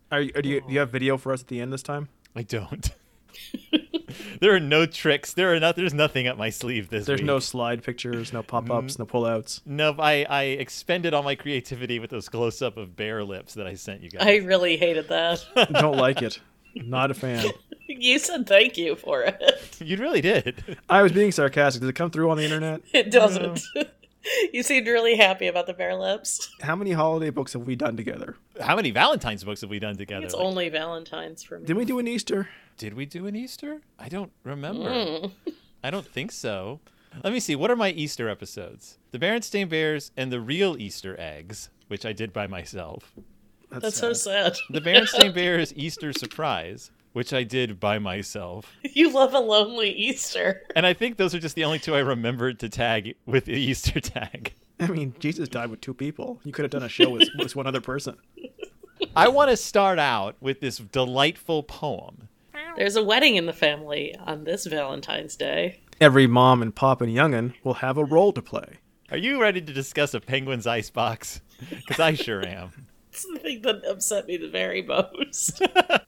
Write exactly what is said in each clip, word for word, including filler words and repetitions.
Are you, do, you, do you have video for us at the end this time? I don't. There are no tricks. There are not. There's nothing up my sleeve this There's week. no slide pictures, no pop-ups, mm. no pullouts. No, I, I expended all my creativity with those close-up of bear lips that I sent you guys. I really hated that. Don't like it. Not a fan. You said thank you for it. You really did. I was being sarcastic. Does it come through on the internet? It doesn't. No. You seemed really happy about the bear lips. How many holiday books have we done together? How many Valentine's books have we done together? It's like, only Valentine's for me. Didn't we do an Easter? Did we do an Easter? I don't remember. Mm. I don't think so. Let me see. What are my Easter episodes? The Berenstain Bears and the Real Easter Eggs, which I did by myself. That's, That's so sad. The Berenstain Bears Easter Surprise, which I did by myself. You love a lonely Easter. And I think those are just the only two I remembered to tag with the Easter tag. I mean, Jesus died with two people. You could have done a show with, with one other person. I want to start out with this delightful poem. There's a wedding in the family on this Valentine's Day. Every mom and pop and young'un will have a role to play. Are you ready to discuss a penguin's icebox? Because I sure am. It's the thing that upset me the very most.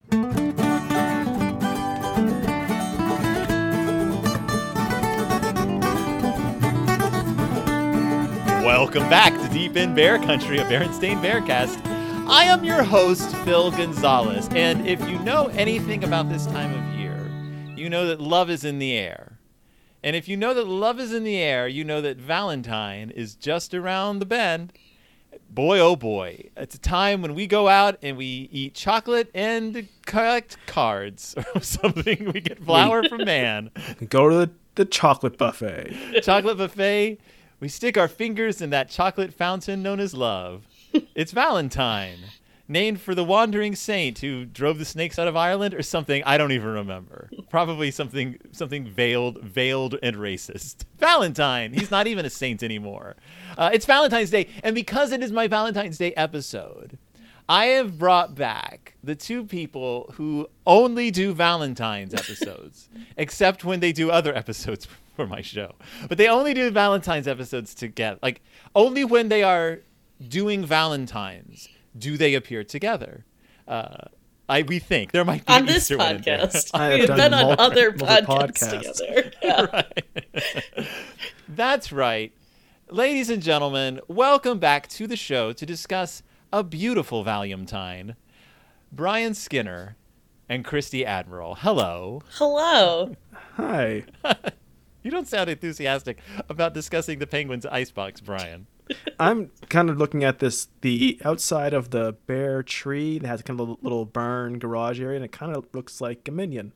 Welcome back to Deep in Bear Country, a Berenstain Bearcast. I am your host, Phil Gonzalez, and if you know anything about this time of year, you know that love is in the air. And if you know that love is in the air, you know that Valentine is just around the bend. Boy, oh boy, it's a time when we go out and we eat chocolate and collect cards or something. We get flour from man. Go to the, the chocolate buffet. Chocolate buffet. We stick our fingers in that chocolate fountain known as love. It's Valentine, named for the wandering saint who drove the snakes out of Ireland or something. I don't even remember. Probably something something veiled, veiled and racist. Valentine. He's not even a saint anymore. Uh, it's Valentine's Day, and because it is my Valentine's Day episode, I have brought back the two people who only do Valentine's episodes, except when they do other episodes for my show. But they only do Valentine's episodes together. Like, only when they are doing Valentine's do they appear together. Uh, I we think there might be on an this Easter podcast. I We've have been done on multiple, other multiple podcasts, podcasts together. Yeah. Right. That's right. Ladies and gentlemen, welcome back to the show to discuss a beautiful Valentine. Brian Skinner and Christy Admiral. Hello. Hello. Hi. You don't sound enthusiastic about discussing the Penguin's icebox, Brian. I'm kind of looking at this, the outside of the bear tree that has kind of a little burn garage area, and it kind of looks like a minion.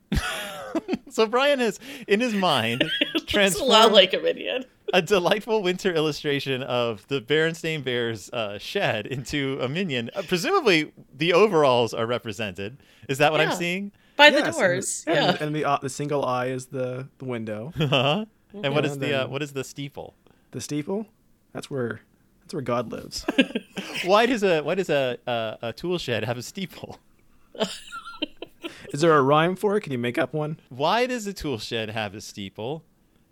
So Brian has, in his mind, transformed a lot like a minion. a delightful winter illustration of the Berenstain Bears uh, shed into a minion. Uh, presumably, the overalls are represented. Is that what Yeah. I'm seeing? By Yes, the doors. And, Yeah. and, and the uh, the single eye is the, the window. Uh-huh. And what is And the uh, then- what is the steeple? The steeple, that's where that's where God lives. Why does a why does a, a a tool shed have a steeple? Is there a rhyme for it? Can you make up one? Why does a tool shed have a steeple?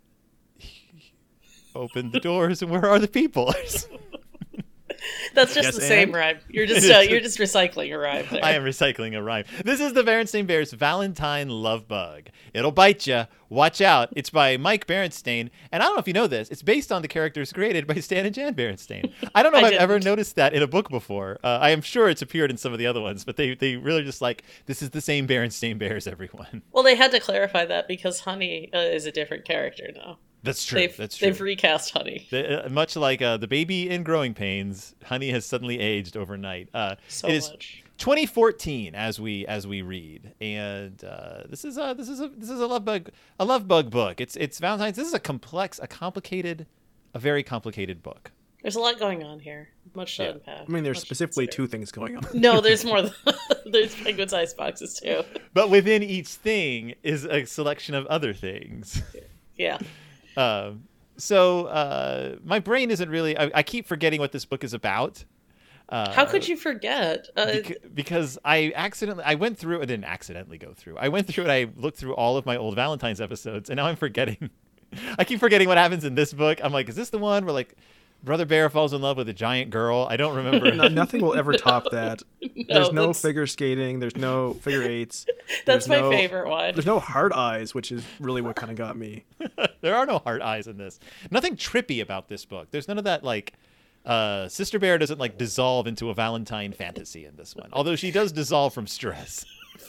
Open the doors, and where are the people? That's just Yes, the same and? rhyme. You're just uh, you're just recycling a rhyme there. I am recycling a rhyme. This is the Berenstain Bears Valentine Love Bug. It'll bite ya. Watch out. It's by Mike Berenstain. And I don't know if you know this. It's based on the characters created by Stan and Jan Berenstain. I don't know if I I've ever didn't. noticed that in a book before. Uh, I am sure it's appeared in some of the other ones, but they, they really just like, this is the same Berenstain Bears, everyone. Well, they had to clarify that because Honey uh, is a different character now. That's true. They've, That's true. They've recast Honey. The, uh, much like uh, the baby in Growing Pains, Honey has suddenly aged overnight. Uh, So it is much. twenty fourteen as we as we read, and uh, this is a this is a this is a love bug a love bug book. It's it's Valentine's. This is a complex, a complicated, a very complicated book. There's a lot going on here. Much to Yeah. unpack. I mean, there's Much to specifically consider. two things going on. No, there's more. Than, there's Penguin's ice boxes too. But within each thing is a selection of other things. Yeah. Um, so uh, my brain isn't really. I, I keep forgetting what this book is about. Uh, How could you forget? Uh, Beca- because I accidentally, I went through, I didn't accidentally go through. I went through and I looked through all of my old Valentine's episodes, and now I'm forgetting. I keep forgetting what happens in this book. I'm like, is this the one where like Brother Bear falls in love with a giant girl. I don't remember. No, nothing will ever top that. No, There's no that's- figure skating. There's no figure eights. That's There's my no- favorite one. There's no hard eyes, which is really what kind of got me. There are no heart eyes in this. Nothing trippy about this book. There's none of that, like, uh, Sister Bear doesn't, like, dissolve into a Valentine fantasy in this one. Although she does dissolve from stress.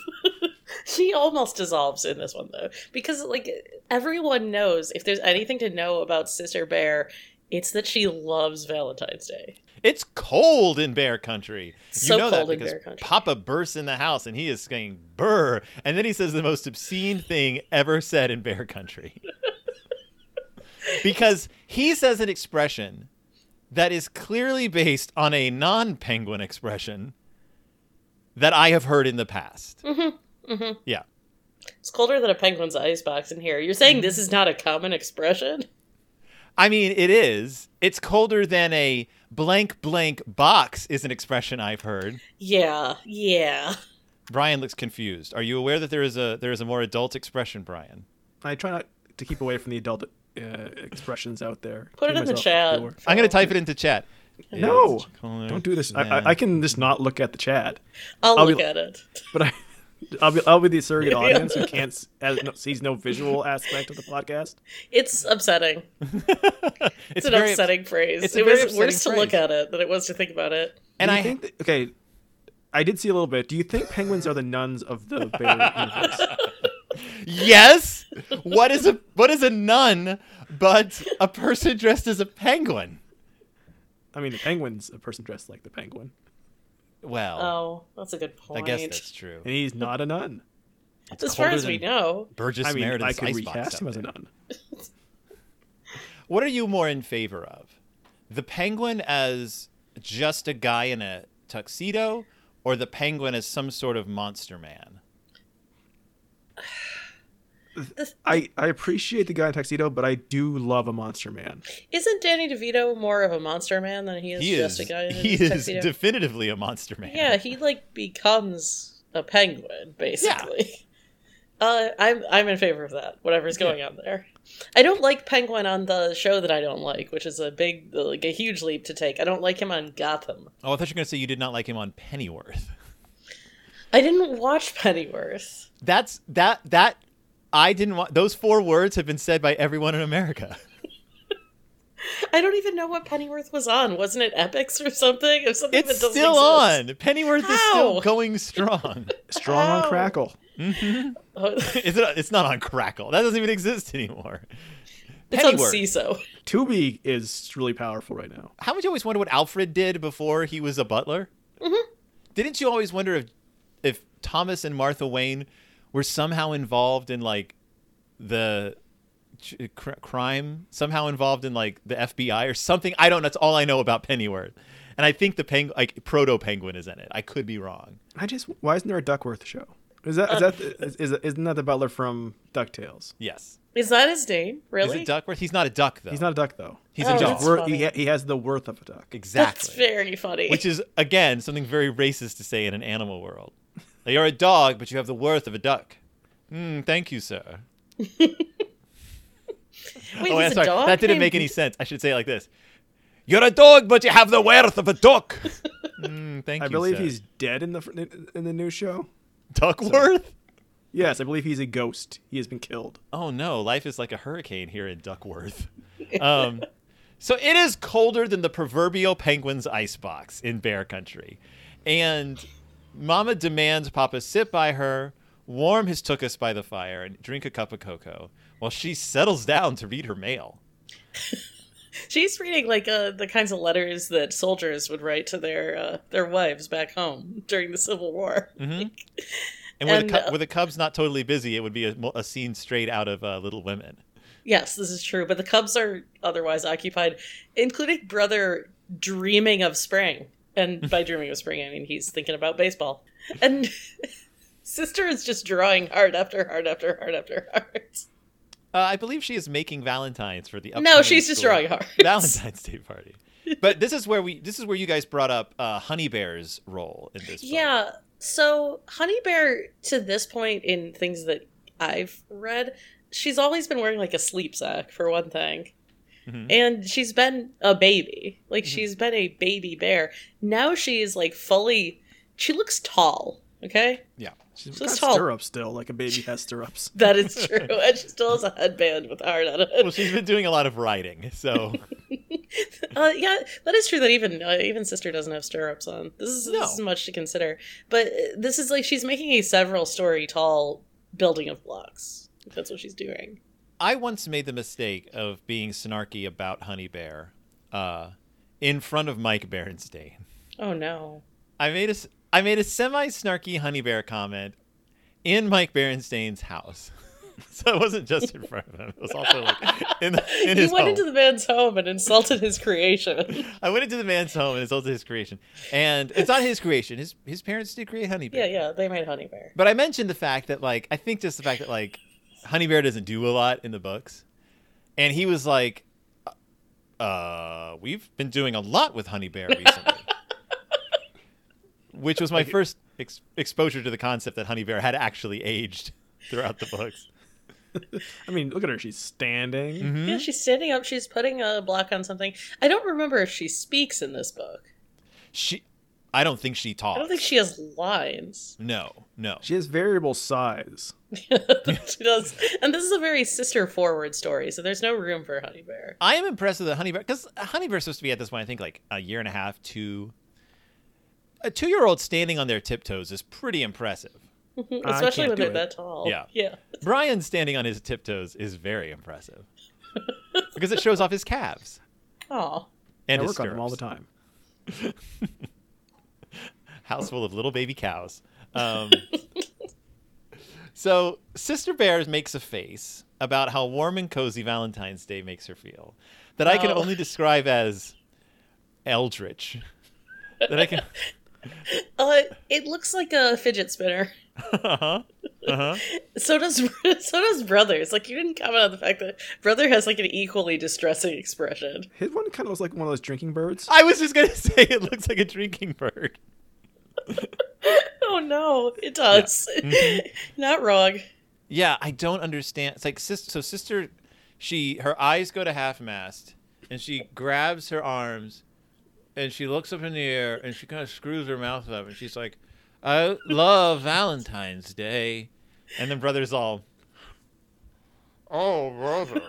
She almost dissolves in this one, though, because like everyone knows if there's anything to know about Sister Bear, it's that she loves Valentine's Day. It's cold in Bear Country. So you know cold that in because Bear Country. Papa bursts in the house and he is saying "brr," and then he says the most obscene thing ever said in Bear Country. Because he says an expression that is clearly based on a non-penguin expression that I have heard in the past. Mm-hmm. Mm-hmm. Yeah. It's colder than a penguin's icebox in here. You're saying this is not a common expression? I mean, it is. It's colder than a blank blank box is an expression I've heard. Yeah, yeah. Brian looks confused. Are you aware that there is a there is a more adult expression, Brian? I try not to keep away from the adult uh, expressions out there. Put it Keep in the myself chat. lower. I'm going to type it into chat. No, It's colder don't do this. I, than- I, I can just not look at the chat, I'll, I'll be- look at it. but I, I'll be I'll be the surrogate audience who can't s- has no, sees no visual aspect of the podcast. It's upsetting. it's It's an very upsetting phrase. it's a It very was worse to upsetting look phrase. at it than it was to think about it. And Do you I think that, okay, I did see a little bit. Do you think penguins are the nuns of the bear universe? yes. What is a what is a nun but a person dressed as a penguin? I mean, the penguin's a person dressed like the penguin, Well, Oh, that's a good I point. guess that's true. and he's not a nun. It's As far colder as we than know. Burgess I mean, Meredith's I could icebox recast up him as a there. nun. What are you more in favor of? The penguin as just a guy in a tuxedo, or the penguin as some sort of monster man? I, I appreciate the guy in tuxedo, but I do love a monster man. Isn't Danny DeVito more of a monster man than he is He just is a guy in he a is tuxedo? definitively a monster man. Yeah, he like becomes a penguin basically. Uh, I'm I'm in favor of that. Whatever's going on there. I don't like Penguin on the show that I don't like, which is a big, like a huge leap to take. I don't like him on Gotham. Oh, I thought you were going to say you did not like him on Pennyworth. I didn't watch Pennyworth. That's that that I didn't want. Those four words have been said by everyone in America. I don't even know what Pennyworth was on. Wasn't it Epics or something? Or something It's that doesn't still exist? on. Pennyworth is How? still going strong. Strong Ow. on Crackle. Oh, Is it? It's not on Crackle. That doesn't even exist anymore. it's on Pennyworth. CISO. Tubi is really powerful right now. How would you always wonder what Alfred did before he was a butler? Mm-hmm. Didn't you always wonder if if Thomas and Martha Wayne were somehow involved in like the ch- cr- crime, somehow involved in like the F B I or something? I don't know. That's all I know about Pennyworth. And I think the peng- like proto penguin is in it. I could be wrong. I just why isn't there a Duckworth show? Is that is that is, is isn't that the butler from DuckTales? Yes. Is that his name? Really? Is it Duckworth? He's not a duck though. He's not a duck though. He's Oh, a dog. that's Wor- funny. he, ha- he has the worth of a duck. Exactly. That's very funny. Which is again something very racist to say in an animal world. Like, you're a dog, but you have the worth of a duck. Mm, thank you, sir. Wait, oh, he's yeah, sorry. a dog That didn't named- make any sense. I should say it like this. You're a dog, but you have the worth of a duck. Mm, thank I you, believe sir. he's dead in the fr- in in the new show. Duckworth? Yes, I believe he's a ghost. He has been killed. Oh, no. Life is like a hurricane here in Duckworth. Um, so it is colder than the proverbial penguin's icebox in Bear Country. And Mama demands Papa sit by her, warm his tuchus by the fire, and drink a cup of cocoa while she settles down to read her mail. She's reading like uh, the kinds of letters that soldiers would write to their uh, their wives back home during the Civil War. Mm-hmm. And were, And, the, Cub- uh, were the Cubs not totally busy, it would be a, mo- a scene straight out of uh, Little Women. Yes, this is true, but the Cubs are otherwise occupied, including Brother dreaming of spring. And by dreaming of spring, I mean he's thinking about baseball. And Sister is just drawing heart after heart after heart after heart. Uh, I believe she is making Valentines for the No, upcoming she's just school drawing hearts. Valentine's Day party. But this is where we this is where you guys brought up uh, Honey Bear's role in this book. Yeah, so Honey Bear, to this point in things that I've read, she's always been wearing like a sleep sack, for one thing. And she's been a baby. Like, mm-hmm. she's been a baby bear. Now she is, like, fully... She looks tall, okay? Yeah. She's she got tall. stirrups still, like a baby has stirrups. That is true. And she still has a headband with a heart on it. Well, she's been doing a lot of riding, so... uh, yeah, that is true that even uh, even Sister doesn't have stirrups on. This is, no. this is much to consider. But this is like, she's making a several-story tall building of blocks. That's what she's doing. I once made the mistake of being snarky about Honey Bear uh, in front of Mike Berenstain. Oh, no. I made a, I made a semi-snarky Honey Bear comment in Mike Berenstain's house. So it wasn't just in front of him. It was also like in, the, in his You went home. into the man's home and insulted his creation. I went into the man's home and insulted his creation. And it's not his creation. His his parents did create Honey Bear. Yeah, yeah, they made Honey Bear. But I mentioned the fact that, like, I think just the fact that, like, Honey Bear doesn't do a lot in the books. And he was like, uh, we've been doing a lot with Honey Bear recently. Which was my first ex- exposure to the concept that Honey Bear had actually aged throughout the books. I mean, look at her. She's standing. Mm-hmm. Yeah, she's standing up. She's putting a block on something. I don't remember if she speaks in this book. She, I don't think she talks. I don't think she has lines. No, no. She has variable size. She does. And this is a very sister-forward story, so there's no room for Honey Bear. I am impressed with the Honey Bear, because Honey Bear's supposed to be at this point, I think, like a year and a half, two. A two-year-old standing on their tiptoes is pretty impressive. Especially when they're it. that tall. Yeah. Yeah. Brian standing on his tiptoes is very impressive. Because it shows off his calves. Aw. And I his work on them all the stirrups. time. House full of little baby cows. Um, so Sister Bear makes a face about how warm and cozy Valentine's Day makes her feel that I can Oh. only describe as eldritch. That I can... Uh, it looks like a fidget spinner. uh-huh. Uh-huh. So does so does Brothers. Like, you didn't comment on the fact that Brother has like an equally distressing expression. His one kind of looks like one of those drinking birds. I was just going to say it looks like a drinking bird. Oh no, it does. Yeah. Mm-hmm. Not wrong. Yeah, I don't understand. It's like, sis- so Sister, she, her eyes go to half mast, and she grabs her arms, and she looks up in the air, and she kind of screws her mouth up, and she's like, I love Valentine's Day. And then Brother's all, oh, Brother.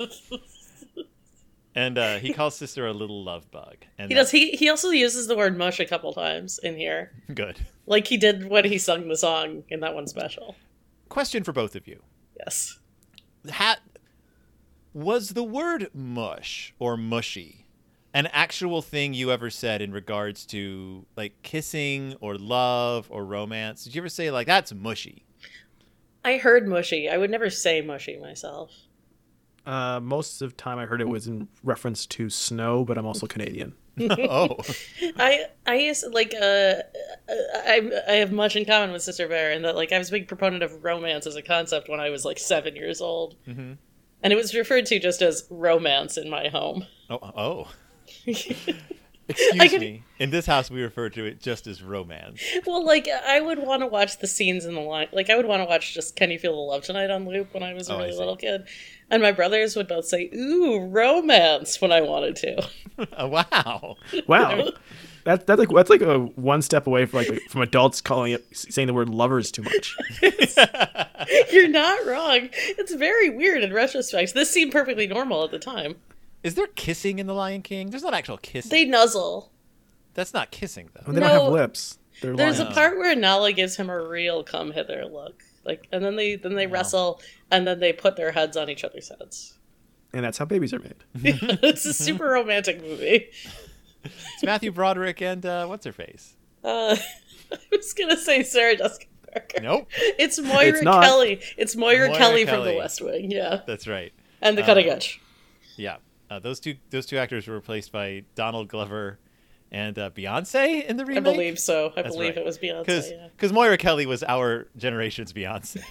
And uh, he calls Sister a little love bug. And He does. He he also uses the word mush a couple times in here, Good. like he did when he sung the song in that one special. Question for both of you. Yes. Ha- was the word mush or mushy an actual thing you ever said in regards to like kissing or love or romance? Did you ever say like, that's mushy? I heard mushy. I would never say mushy myself. Uh, most of the time I heard it was in reference to snow, but I'm also Canadian. Oh. I I used like uh I I have much in common with Sister Bear in that like I was a big proponent of romance as a concept when I was like seven years old, Mm-hmm. and it was referred to just as romance in my home. Oh. Oh. I Excuse could- me. In this house, we refer to it just as romance. Well, like I would want to watch the scenes in the line. Like I would want to watch just "Can You Feel the Love Tonight" on loop when I was a Oh, I really see. little kid, and my brothers would both say "Ooh, romance" when I wanted to. Oh, wow. Wow, that that's like that's like a one step away from like from adults calling it saying the word lovers too much. You're not wrong. It's very weird in retrospect. This seemed perfectly normal at the time. Is there kissing in The Lion King? There's not actual kissing. They nuzzle. That's not kissing, though. When they don't have No, lips. They're There's lying. a part where Nala gives him a real come hither look, like, and then they then they Wow. wrestle, and then they put their heads on each other's heads. And that's how babies are made. It's a super romantic movie. It's Matthew Broderick and uh, what's her face? Uh, I was gonna say Sarah Jessica Parker. Nope. It's Moira It's not. Kelly. It's Moira, Moira Kelly, from Kelly. The West Wing. Yeah, That's right. and The Uh, Cutting Edge. Yeah. Uh, those two those two actors were replaced by Donald Glover and uh, Beyonce in the I remake. believe so. I That's believe right. it was Because Beyonce. Yeah. Moira Kelly was our generation's Beyonce.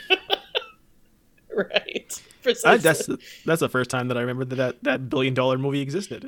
Right. I, Precisely. that's that's the first time that I remember that that, that billion dollar movie existed.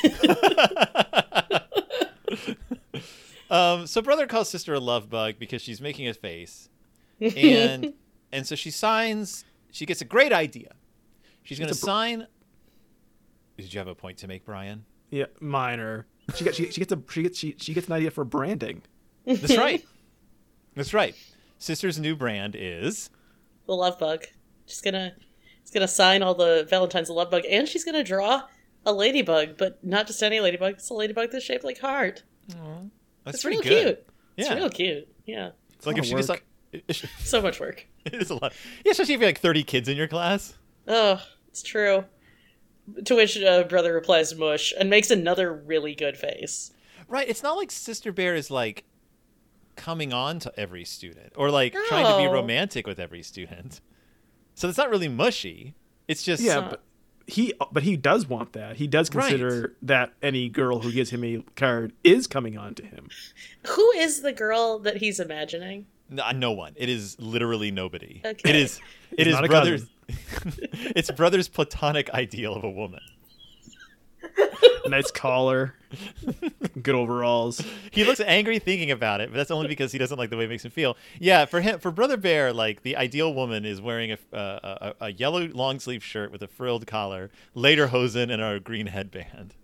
um, so Brother calls Sister a love bug because she's making a face, and and so she signs. She gets a great idea. She's going to It's a br- sign. Did you have a point to make, Brian? Yeah, minor. She gets she, she gets a she gets she, she gets an idea for branding. That's right. That's right. Sister's new brand is The Love Bug. She's gonna she's gonna sign all the Valentine's a Love Bug, and she's gonna draw a ladybug, but not just any ladybug. It's a ladybug that's shaped like heart. Aww, that's It's pretty real good. cute. Yeah. It's real cute. Yeah. It's like a if lot she of just like So much work. it is a lot. Yeah, especially if you have like thirty kids in your class. Oh, it's true. To which uh, brother replies mush and makes another really good face. Right. It's not like Sister Bear is like coming on to every student or like trying to be No. romantic with every student. So it's not really mushy. It's just Yeah, not. but he but he does want that. He does consider Right. that any girl who gives him a card is coming on to him. Who is the girl that he's imagining? no, no one. It is literally nobody. Okay. It is. It He's is not a brothers. It's brother's platonic ideal of a woman. Nice collar, good overalls. He looks angry thinking about it, but that's only because he doesn't like the way it makes him feel. Yeah, for him, for Brother Bear, like the ideal woman is wearing a uh, a, a yellow long sleeve shirt with a frilled collar, lederhosen, and a green headband.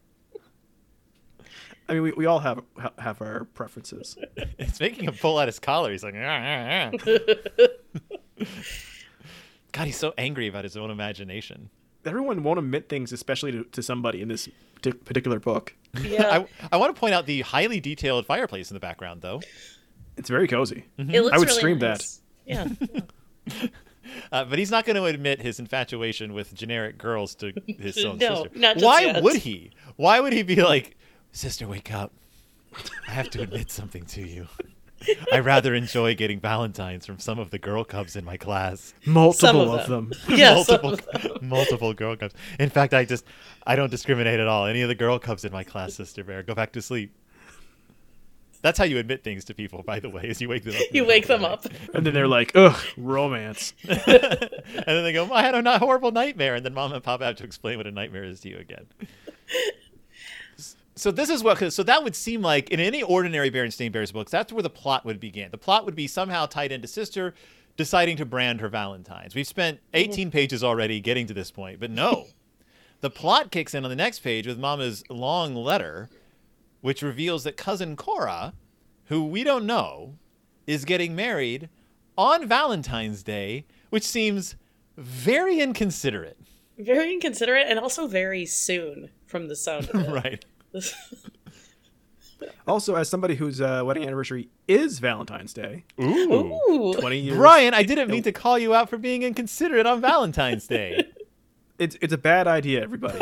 I mean, we, we all have ha- have our preferences. It's making him pull out his collar. He's like, "Ah, ah, ah." God, he's so angry about his own imagination. Everyone won't admit things, especially to, to somebody in this t- particular book. Yeah. I, I want to point out the highly detailed fireplace in the background, though. It's very cozy. It looks I would really stream nice. Yeah. Uh, but he's not going to admit his infatuation with generic girls to his own No, sister. not just Why yet. would he? Why would he be like, sister, wake up. I have to admit something to you. I rather enjoy getting Valentines from some of the girl cubs in my class. Multiple of of them. Yeah, some multiple, of them. multiple girl cubs. In fact, I just, I don't discriminate at all. Any of the girl cubs in my class, Sister Bear, go back to sleep. That's how you admit things to people, by the way, is you wake them up. in You the wake middle them of the up. And then they're like, ugh, romance. night. And then they go, I had a not horrible nightmare. And then mom and pop have to explain what a nightmare is to you again. So this is what, 'cause- so that would seem like in any ordinary Berenstain Bears books, that's where the plot would begin. The plot would be somehow tied into Sister deciding to brand her Valentines. We've spent eighteen pages already getting to this point, but no. The plot kicks in on the next page with Mama's long letter, which reveals that cousin Cora, who we don't know, is getting married on Valentine's Day, which seems very inconsiderate. Very inconsiderate and also very soon from the sound of it. Right. Also, as somebody whose uh, wedding anniversary is Valentine's Day, Ooh. Ooh. twenty years. Brian, I didn't mean to call you out for being inconsiderate on Valentine's Day. It's it's a bad idea, everybody.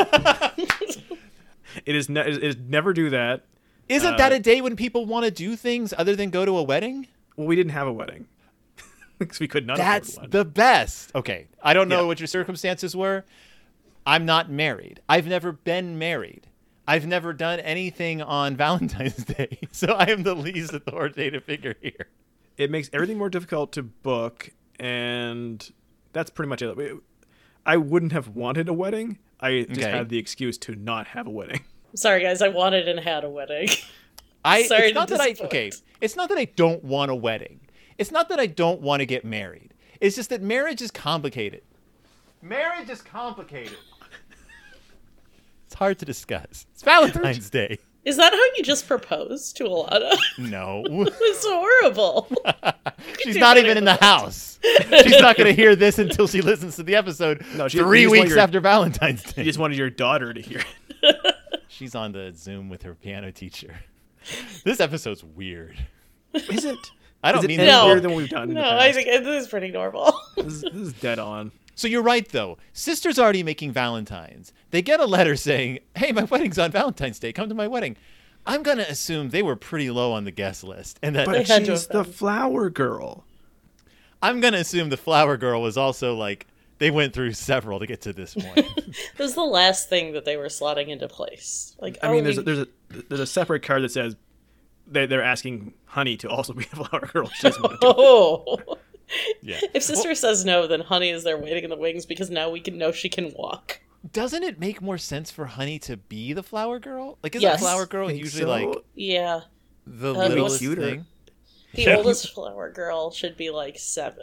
It is, ne- it is never do that. Isn't Uh, that a day when people want to do things other than go to a wedding? Well, we didn't have a wedding because we could not That's afford one. the best. Okay, I don't know Yeah. what your circumstances were. I'm not married. I've never been married. I've never done anything on Valentine's Day, so I am the least authoritative figure here. It makes everything more difficult to book, and that's pretty much it. I wouldn't have wanted a wedding. I just Okay. had the excuse to not have a wedding. Sorry, guys. I wanted and had a wedding. I Sorry it's to not that I disappoint. okay. It's not that I don't want a wedding. It's not that I don't want to get married. It's just that marriage is complicated. Marriage is complicated. It's hard to discuss. It's Valentine's Day. Is that how you just proposed to Alana? No. It's horrible. She's do not better even in than the house. She's not going to hear this until she listens to the episode No, she- three you just want weeks your- after Valentine's Day. You just wanted your daughter to hear it. She's on the Zoom with her piano teacher. This episode's weird. Is it? I don't Is it mean any No. weirder than what we've done in No, the I past? think this is pretty normal. This is, this is dead on. So you're right, though. Sister's already making Valentines. They get a letter saying, hey, my wedding's on Valentine's Day. Come to my wedding. I'm going to assume they were pretty low on the guest list. And that But had to she's have the been. flower girl. I'm going to assume the flower girl was also like, they went through several to get to this point. This is the last thing that they were slotting into place. Like, I oh, mean, there's we- a, there's a there's a separate card that says they they're asking Honey to also be a flower girl. She doesn't want to do it. Oh. Yeah. If Sister says no, then Honey is there waiting in the wings because now we can know she can walk. Doesn't it make more sense for Honey to be the flower girl? Like, isn't Yes. the flower girl Think usually so? like Yeah. the Uh, littlest cuter. thing? The Yeah. oldest flower girl should be like seven.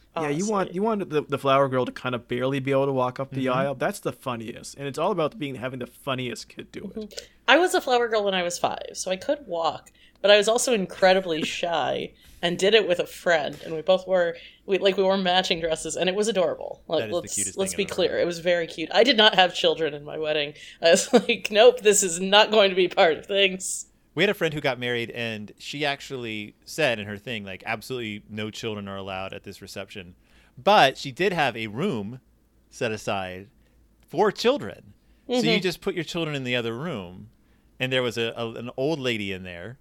Yeah, you honestly. want you want the, the flower girl to kind of barely be able to walk up the Mm-hmm. aisle. That's the funniest, and it's all about being having the funniest kid do it. I was a flower girl when I was five, so I could walk, but I was also incredibly shy and did it with a friend, and we both wore we like we wore matching dresses, and it was adorable. Like, That is the let's cutest let's thing be I've ever clear, heard. it was very cute. I did not have children in my wedding. I was like, nope, this is not going to be part of things. We had a friend who got married, and she actually said in her thing, like, absolutely no children are allowed at this reception. But she did have a room set aside for children. So Mm-hmm. you just put your children in the other room, and there was a, a an old lady in there,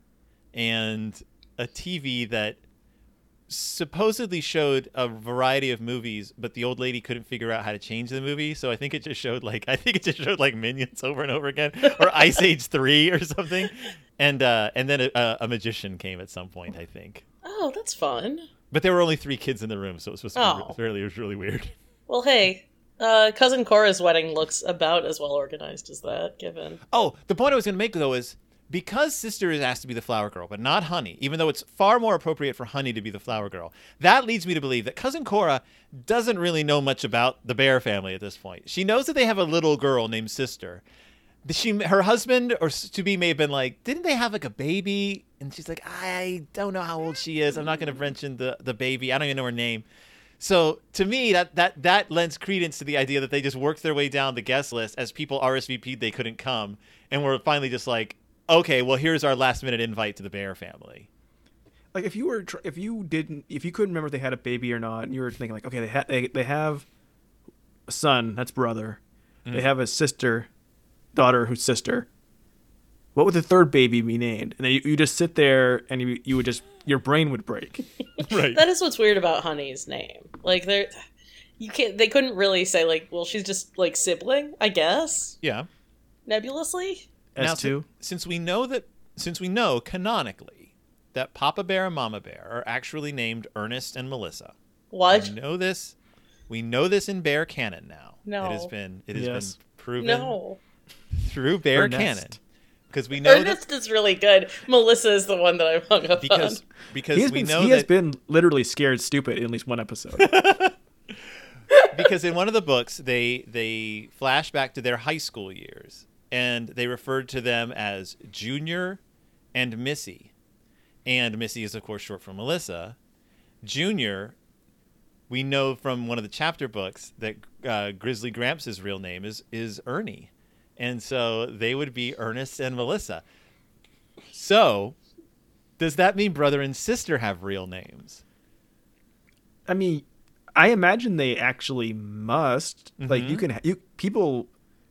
and a T V that supposedly showed a variety of movies, but the old lady couldn't figure out how to change the movie, so I think it just showed like I think it just showed like Minions over and over again, or Ice Age three or something, and uh, and then a, a magician came at some point, I think. Oh, that's fun. But there were only three kids in the room, so it was supposed to be Oh. really, it was really weird. Well, hey, uh, cousin Cora's wedding looks about as well organized as that. Given Oh, the point I was going to make though is because Sister is asked to be the flower girl, but not Honey, even though it's far more appropriate for Honey to be the flower girl, that leads me to believe that cousin Cora doesn't really know much about the Bear family at this point. She knows that they have a little girl named Sister. She, her husband or to be may have been like, didn't they have like a baby? And she's like, I don't know how old she is. I'm not going to mention the the baby. I don't even know her name. So to me, that that that lends credence to the idea that they just worked their way down the guest list as people R S V P'd they couldn't come, and were finally just like, okay, well here's our last minute invite to the Bear family. Like if you were tr- if you didn't if you couldn't remember if they had a baby or not, and you were thinking like, okay, they ha- they they have a son, that's brother. They have a sister, daughter who's sister. What would the third baby be named? And then you, you just sit there and you you would just your brain would break. Right. that is what's weird about Honey's name. Like they're you can't they couldn't really say like, well, she's just like sibling, I guess, Yeah. nebulously. Now, S two. si- since we know that, since we know canonically that Papa Bear and Mama Bear are actually named Ernest and Melissa. What? We know this. We know this in Bear canon now. No. It has been it has Yes. been proven No. through Bear Ernest. canon. Because we know that Ernest is really good. Melissa is the one that I'm hung up because on. because He has we been know he that has been literally scared stupid in at least one episode. because in one of the books they they flash back to their high school years and they referred to them as Junior and Missy. And Missy is of course short for Melissa. Junior, we know from one of the chapter books that uh, Grizzly Gramps' real name is is Ernie. And so they would be Ernest and Melissa. So, does that mean brother and sister have real names? I mean, I imagine they actually must. Like you can you people,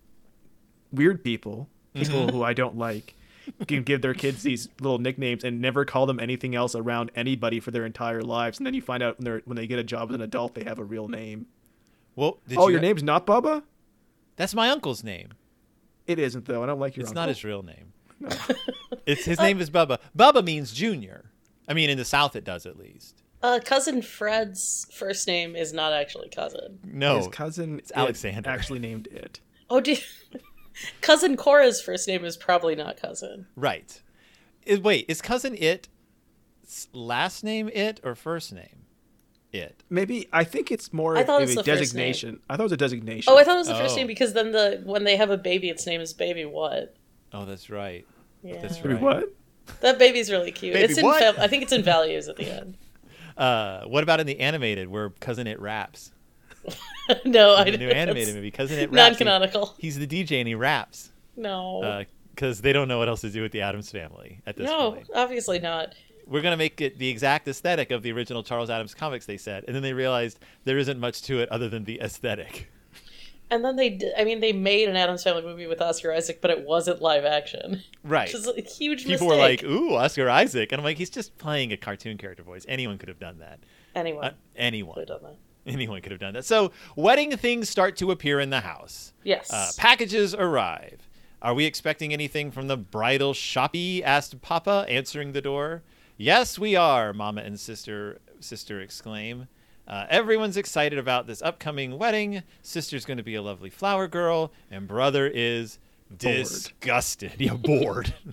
weird people, people who I don't like, can give their kids these little nicknames and never call them anything else around anybody for their entire lives, and then you find out when they are when they get a job as an adult, they have a real name. Well, did Oh, you your name's not Bubba? That's my uncle's name. It isn't though. I don't like your. It's uncle. not his real name. It's his name is Bubba. Bubba means junior. I mean, in the South, it does at least. Uh, cousin Fred's first name is not actually cousin. No, His cousin it's It Alexander. actually named it. Oh, did cousin Cora's first name is probably not cousin. right. Is- wait, is cousin it last name it or first name it? Maybe I think it's more I thought of it was a the first designation. I thought it was a designation. Oh, I thought it was the first Oh. name because then the when they have a baby, its name is Baby What. Oh, that's right. Yeah, That's Maybe right. what? that baby's really cute. Baby it's in what? fam- I think it's in values at the end. Uh, what about in the animated where cousin it raps? no, I The didn't. new animated movie, cousin it raps. Non-canonical. He- he's the D J and he raps No, because they don't know what else to do with the Addams Family at this no, point. obviously not. We're going to make it the exact aesthetic of the original Charles Addams comics, they said. And then they realized there isn't much to it other than the aesthetic. And then they, did, I mean, they made an Addams Family movie with Oscar Isaac, but it wasn't live action. Right. Which is a huge People mistake. were like, ooh, Oscar Isaac. And I'm like, he's just playing a cartoon character voice. Anyone could have done that. anyone Uh, anyone. could have done that. Anyone could have done that. So wedding things start to appear in the house. Yes. Uh, packages arrive. Are we expecting anything from the bridal shoppy? Asked Papa, answering the door. Yes, we are, Mama and sister sister exclaim. Uh, everyone's excited about this upcoming wedding. Sister's going to be a lovely flower girl, and brother is disgusted. Yeah, bored.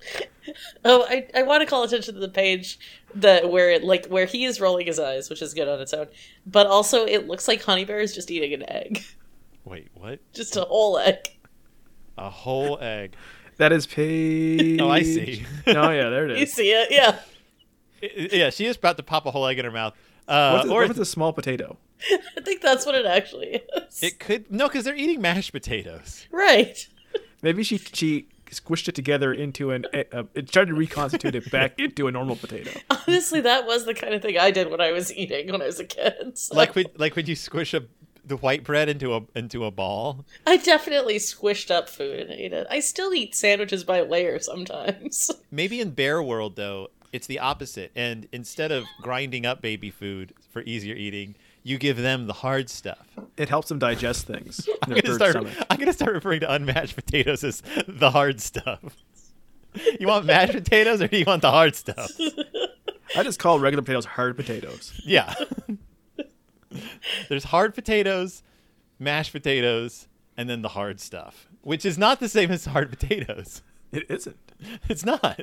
Oh, I, I want to call attention to the page that where it like where he is rolling his eyes, which is good on its own. But also, it looks like Honey Bear is just eating an egg, Wait, what? just a whole egg. A whole egg. That is page. Oh, I see. Oh yeah, there it You is. see it? Yeah. I- yeah, she is about to pop a whole egg in her mouth. Uh, What's it, or what is a small potato? I think that's what it actually is. it could no, because they're eating mashed potatoes. Right. Maybe she she squished it together into an. Uh, it tried to reconstitute it back into a normal potato. Honestly, that was the kind of thing I did when I was eating when I was a kid. So. Like when like when you squish a the white bread into a into a ball. I definitely squished up food and ate it. I still eat sandwiches by layer sometimes. Maybe in Bear World though, it's the opposite. And instead of grinding up baby food for easier eating, you give them the hard stuff. It helps them digest things. In I'm their gonna third start. stomach. I'm gonna start referring to unmashed potatoes as the hard stuff. You want mashed potatoes or do you want the hard stuff? I just call regular potatoes hard potatoes. Yeah. There's hard potatoes, mashed potatoes, and then the hard stuff, which is not the same as hard potatoes. It isn't. It's not.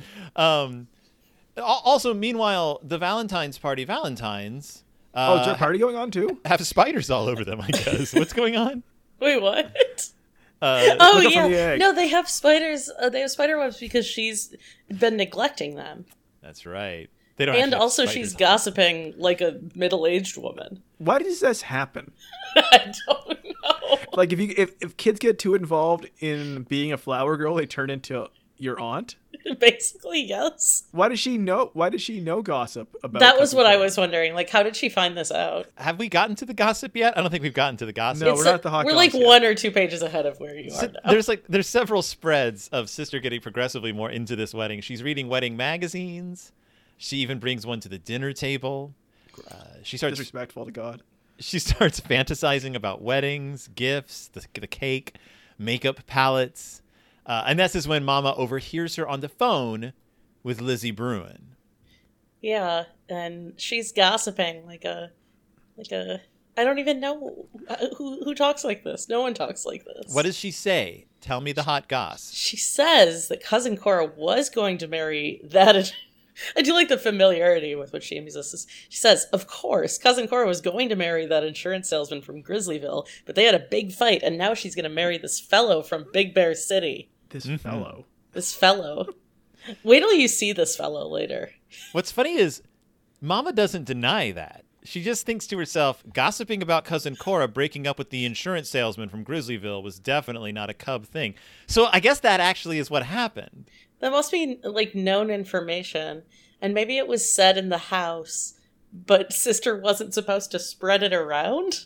Um, al- also, meanwhile, the Valentine's party, Valentine's. Oh, Uh, is there a party going on too? have spiders all over them, I guess. What's going on? Wait, what? Uh, Oh look up from the yeah, egg. no, they have spiders. Uh, they have spider webs because she's been neglecting them, That's right. They don't. and actually have also spiders she's on. gossiping like a middle-aged woman. Why does this happen? I don't know. Like if you if, if kids get too involved in being a flower girl, they turn into your aunt. Basically, yes. Why does she know? Why does she know gossip about? That was Cousin what I Cora? was wondering. Like, how did she find this out? Have we gotten to the gossip yet? I don't think we've gotten to the gossip. No, It's we're not a- at the hot We're like goss yet. one or two pages ahead of where you So are now. there's like there's several spreads of sister getting progressively more into this wedding. She's reading wedding magazines. She even brings one to the dinner table. Uh, she starts Disrespectful to God. she starts fantasizing about weddings, gifts, the, the cake, makeup palettes, uh, and this is when Mama overhears her on the phone with Lizzie Bruin. Yeah, and she's gossiping like a, like a. I don't even know who who talks like this. No one talks like this. What does she say? Tell me the hot goss. She says that cousin Cora was going to marry that. I do like the familiarity with which she uses this. She says, "Of course, cousin Cora was going to marry that insurance salesman from Grizzlyville, but they had a big fight, and now she's going to marry this fellow from Big Bear City. This Mhm. fellow. This fellow. Wait till you see this fellow later." What's funny is Mama doesn't deny that. She just thinks to herself, gossiping about cousin Cora breaking up with the insurance salesman from Grizzlyville was definitely not a Cub thing. So I guess that actually is what happened. That must be like known information, and maybe it was said in the house, but sister wasn't supposed to spread it around.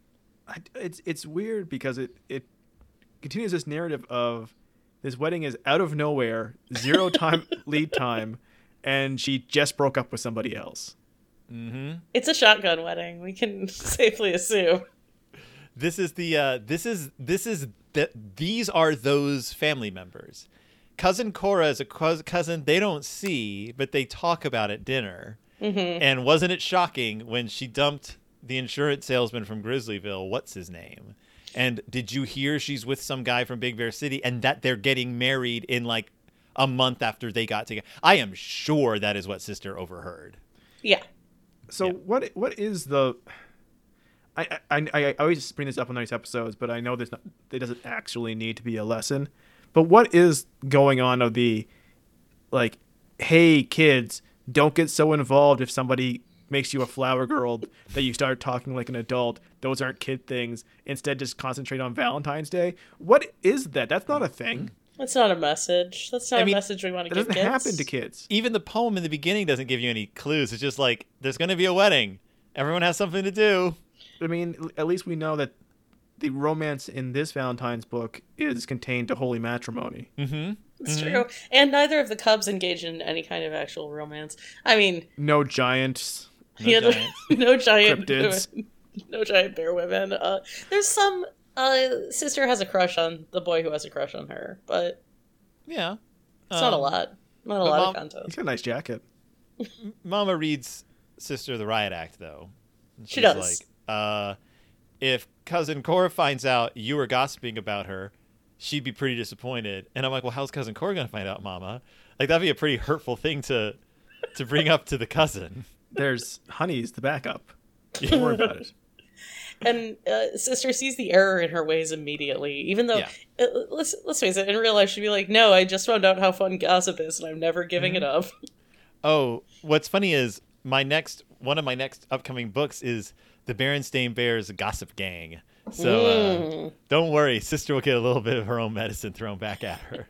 I, it's it's weird because it it continues this narrative of this wedding is out of nowhere, zero time lead time, and she just broke up with somebody else. Mm-hmm. It's a shotgun wedding. We can safely assume. This is the uh, this is this is the, these are those family members. Cousin Cora is a cous- cousin they don't see, but they talk about at dinner. Mm-hmm. And wasn't it shocking when she dumped the insurance salesman from Grizzlyville? What's his name? And did you hear she's with some guy from Big Bear City and that they're getting married in like a month after they got together? I am sure that is what sister overheard. Yeah. So Yeah. what what is the? I, I I I always bring this up on these episodes, but I know there's not. It doesn't actually need to be a lesson. But what is going on of the, like, hey kids, don't get so involved if somebody makes you a flower girl that you start talking like an adult. Those aren't kid things. Instead, just concentrate on Valentine's Day. What is that? That's not a thing. That's not a message. That's not I mean, a message we want to That give doesn't kids. happen to kids. Even the poem in the beginning doesn't give you any clues. It's just like, there's going to be a wedding. Everyone has something to do. I mean, at least we know that the romance in this Valentine's book is contained to holy matrimony. Mm-hmm. It's true. And neither of the Cubs engage in any kind of actual romance. I mean, No giants. No yeah, there- giants. no giant, Cryptids. no giant bear women. Uh, there's some uh, sister has a crush on the boy who has a crush on her, but Yeah. it's not a Um, lot. Not a but lot Mom- of content. He's got a nice jacket. Mama reads Sister of the Riot Act, though. And She she's does. like, uh, if cousin Cora finds out you were gossiping about her, she'd be pretty disappointed. And I'm like, well, how's cousin Cora gonna find out, Mama? Like that'd be a pretty hurtful thing to to bring up to the cousin. There's Honey's the backup. Don't worry about it. And uh, sister sees the error in her ways immediately, even though Yeah. uh, let's let's face it, in real life she'd be like, "No, I just found out how fun gossip is, and I'm never giving Mm-hmm. it up." Oh, what's funny is my next one of my next upcoming books is the Berenstain Bears Gossip Gang. So uh, Mm. don't worry, sister will get a little bit of her own medicine thrown back at her.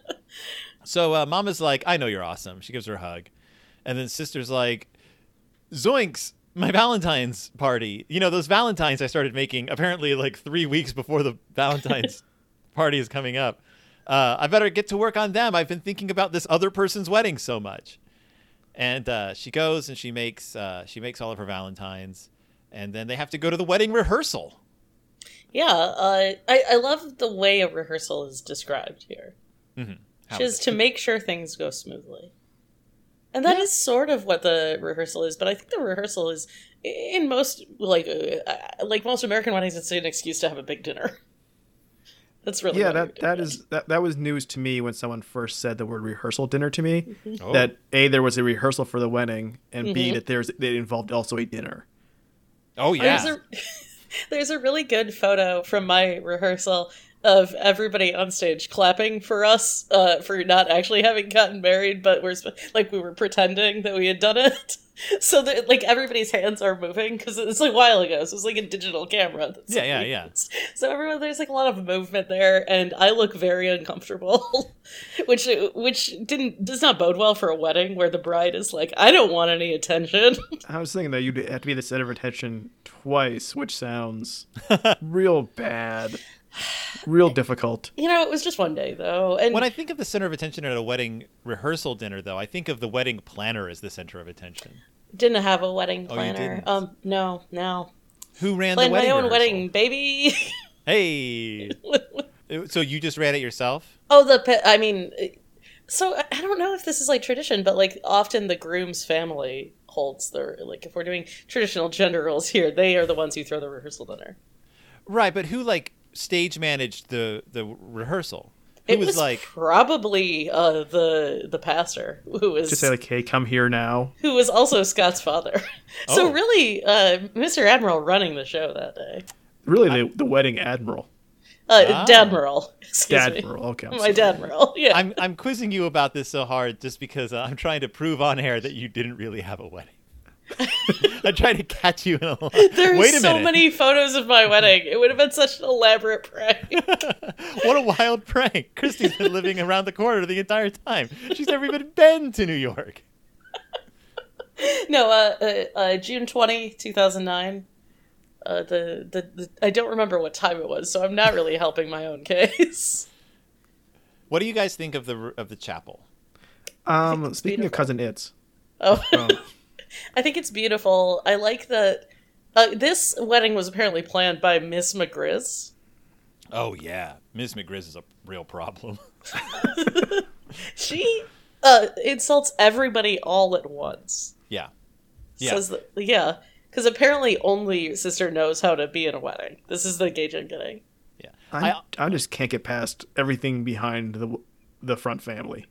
So uh, Mama's like, I know you're awesome. She gives her a hug. And then sister's like, Zoinks, my Valentine's party. You know, those Valentines I started making apparently like three weeks before the Valentine's party is coming up. Uh, I better get to work on them. I've been thinking about this other person's wedding so much. And uh, she goes and she makes uh, she makes all of her Valentines. And then they have to go to the wedding rehearsal. Yeah, uh, I I love the way a rehearsal is described here, Mm-hmm. which is to make sure things go smoothly. And that is sort of what the rehearsal is, but I think the rehearsal is, in most, like uh, like most American weddings, it's an excuse to have a big dinner. That's really Yeah, what that you're that doing. is that, that was news to me when someone first said the word rehearsal dinner to me. Oh. That A, there was a rehearsal for the wedding, and B, Mhm. that there's that it involved also a dinner. Oh, yeah. There's a, there's a really good photo from my rehearsal of everybody on stage clapping for us uh, for not actually having gotten married, but we're sp- like we were pretending that we had done it. So that like everybody's hands are moving because it's like a while ago. So it's like a digital camera. That's Yeah, yeah, like- yeah. So everyone, there's like a lot of movement there, and I look very uncomfortable, which which didn't does not bode well for a wedding where the bride is like, I don't want any attention. I was thinking that you'd have to be the center of attention twice, which sounds real bad, real difficult. You know, it was just one day though, and When I think of the center of attention at a wedding rehearsal dinner, though, I think of the wedding planner as the center of attention. didn't have a wedding Oh, you planner. didn't? Um, no, no. Who ran Planned the wedding my own rehearsal? wedding, baby. Hey. So you just ran it yourself? Oh, the pe- I mean, so I I don't know if this is like tradition, but like often the groom's family holds their like if we're doing traditional gender roles here, they are the ones who throw the rehearsal dinner. Right, but who like stage managed the the rehearsal? Who It was, was like probably uh, the the pastor who was Just say like, "Hey, come here now." who was also Scott's father. So Oh. really, uh, Mister Admiral running the show that day. Really, the, the wedding admiral, Uh, Ah. Dadmiral. Excuse me. Dadmiral. Okay, I'm My sorry. Dadmiral. Yeah. I'm I'm quizzing you about this so hard just because uh, I'm trying to prove on air that you didn't really have a wedding. I'm trying to catch you in a lie. There are Wait a so minute. many photos of my wedding. It would have been such an elaborate prank. What a wild prank. Christy's been living around the corner the entire time. She's never even been to New York. No, uh, uh, uh, June twentieth, two thousand nine. Uh, the, the, the I don't remember what time it was, so I'm not really helping my own case. What do you guys think of the of the chapel? Um, speaking beautiful. of cousin It's, Oh, um, I think it's beautiful. I like that. Uh, this wedding was apparently planned by Miss McGriz. Oh yeah, Miss McGriz is a real problem. She uh, insults everybody all at once. Yeah, yeah. Says that, yeah, because apparently only sister knows how to be in a wedding. This is the gauge I'm getting. yeah. I'm, I, I just can't get past everything behind the the front family.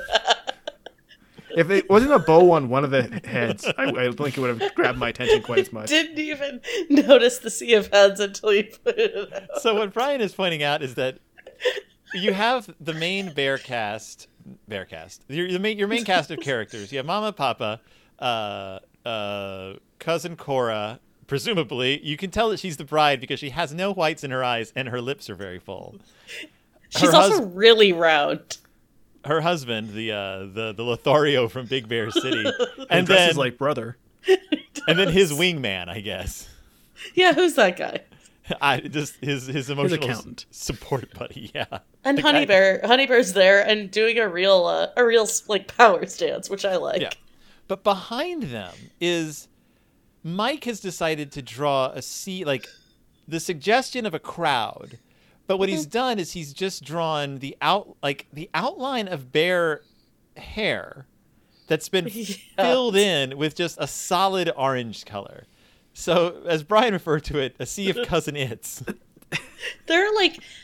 If it wasn't a bow on one of the heads, I, I don't think it would have grabbed my attention quite as much. Didn't even notice the sea of heads until you put it out. so what Brian is pointing out is that you have the main bear cast, bear cast, your, your main your main cast of characters. You have Mama, Papa, uh, uh, cousin Cora. Presumably, you can tell that she's the bride because she has no whites in her eyes and her lips are very full. She's Her also hus- really round. her husband, the uh, the the Lothario from Big Bear City, And and dresses then like brother. and then his wingman, I guess. Yeah, who's that guy? I just his his emotional accountant. s- support buddy. Yeah, And The Honey guy- Bear. Honey Bear's there and doing a real, uh, a real like power stance, which I like. Yeah, but behind them is Mike has decided to draw a sea like the suggestion of a crowd. But what he's done is he's just drawn the out like the outline of bear hair that's been Yes. filled in with just a solid orange color. So as Brian referred to it, a sea of cousin its. There are like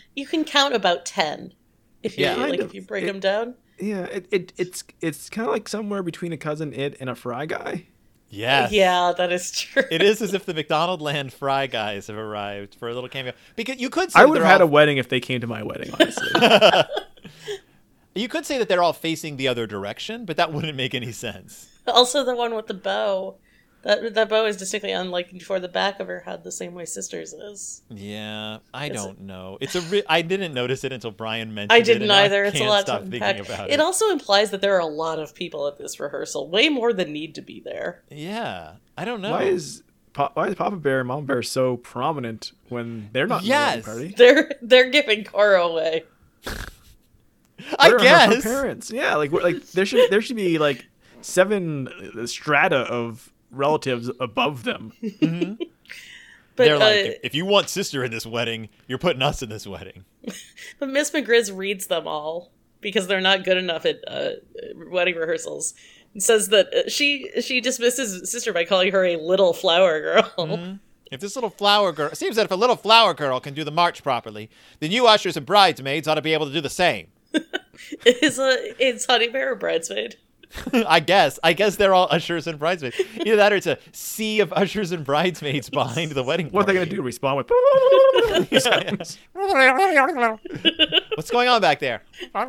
You can count about ten if you Yeah. like Kind if of. you break It- them down. Yeah, it, it it's it's kind of like somewhere between a Cousin It and a Fry Guy. Yes. Yeah, that is true. It is as if the McDonald Land Fry guys have arrived for a little cameo. Because you could say I that would have they're had all, a wedding if they came to my wedding, honestly. You could say that they're all facing the other direction, but that wouldn't make any sense. Also, the one with the bow. That that bow is distinctly unlike before. The back of her had the same way Sisters is. Yeah, I It's- don't know. It's a. Re- I didn't notice it until Brian mentioned I it. didn't and I either. It's a can't lot stop to thinking unpack. about It it. also implies that there are a lot of people at this rehearsal, way more than need to be there. Yeah, I don't know. Why is Pa- why is Papa Bear and Mama Bear so prominent when they're not Yes. in the wedding party? They're they're giving Cora away. I Where are her- her guess. parents. Yeah, like we're- like there should there should be like seven strata of relatives above them. But They're like, uh, if, if you want sister in this wedding, you're putting us in this wedding. but Miss McGrizz reads them all because they're not good enough at uh, wedding rehearsals. And says that uh, she she dismisses Sister by calling her a little flower girl. Mm-hmm. If this little flower girl, it seems that if a little flower girl can do the march properly, then you ushers and bridesmaids ought to be able to do the same. It's a it's Honey Bear or Bridesmaid. I guess. I guess they're all ushers and bridesmaids. Either that or it's a sea of ushers and bridesmaids behind the wedding What are they party. gonna do? Respond with What's going on back there?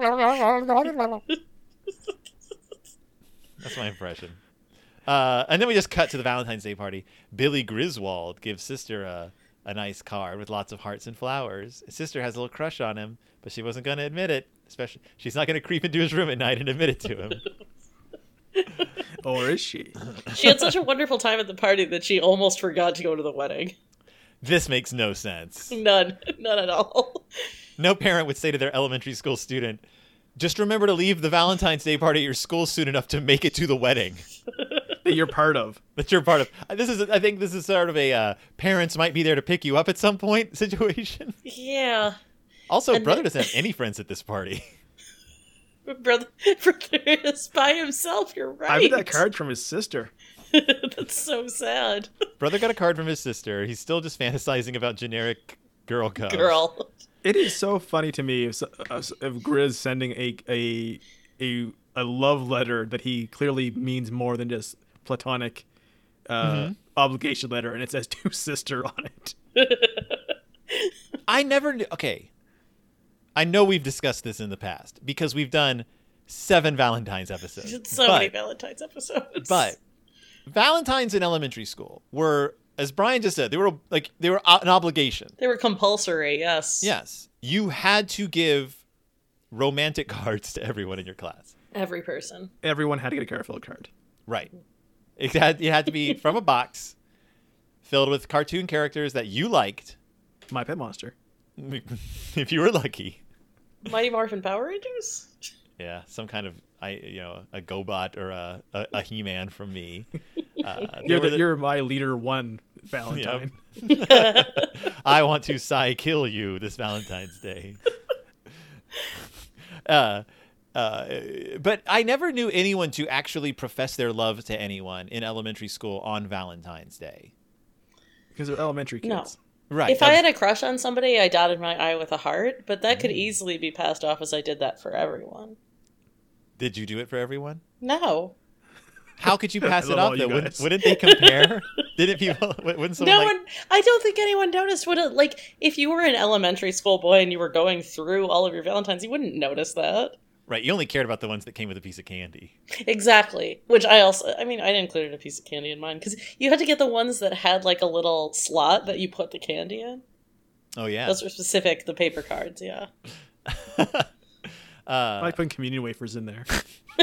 That's my impression. Uh, and then we just cut to the Valentine's Day party. Billy Griswold gives Sister a, a nice card with lots of hearts and flowers. His sister has a little crush on him, but she wasn't going to admit it. Especially, she's not going to creep into his room at night and admit it to him. Or is she? She had such a wonderful time at the party that she almost forgot to go to the wedding. This makes no sense. None. None at all. No parent would say to their elementary school student, just remember to leave the Valentine's Day party at your school soon enough to make it to the wedding That you're part of. that you're part of. This is, I think this is sort of a uh, parents might be there to pick you up at some point situation. Yeah. Also, And brother the- doesn't have any friends at this party. Brother, brother is by himself, you're right. I got that card from his sister. That's so sad. Brother got a card from his sister. He's still just fantasizing about generic girl cubs. Girl. It is so funny to me if, if Grizz sending a, a a a love letter that he clearly means more than just platonic uh, Mm-hmm. obligation letter, and it says to sister on it. I never knew. Okay. I know we've discussed this in the past because we've done seven Valentine's episodes. So but, many Valentine's episodes. But Valentine's in elementary school were, as Brian just said, they were like they were an obligation. they were compulsory, yes. Yes, you had to give romantic cards to everyone in your class. Every person. Everyone had to get a Garfield card. Right. It had it had to be from a box filled with cartoon characters that you liked, My Pet Monster. if you were lucky. Mighty Morphin Power Rangers? Yeah, some kind of I you know a GoBot or a a, a He-Man from me. Uh, there You're were the, you're my leader one Valentine. I want to sigh kill you this Valentine's Day. uh, uh, but I never knew anyone to actually profess their love to anyone in elementary school on Valentine's Day. Because they're elementary kids. No. Right. If I had a crush on somebody, I dotted my I with a heart, but that could easily be passed off as I did that for everyone. Did you do it for everyone? No. How could you pass I it love off all though? you Wouldn't, guys. wouldn't they compare? Didn't people? Wouldn't someone No like? one, I don't think anyone noticed what it, like, if you were an elementary school boy and you were going through all of your Valentines, you wouldn't notice that. Right. You only cared about the ones that came with a piece of candy. Exactly. Which I also, I mean, I included a piece of candy in mine because you had to get the ones that had like a little slot that you put the candy in. Oh yeah. Those were specific, the paper cards, yeah. uh, I like putting communion wafers in there.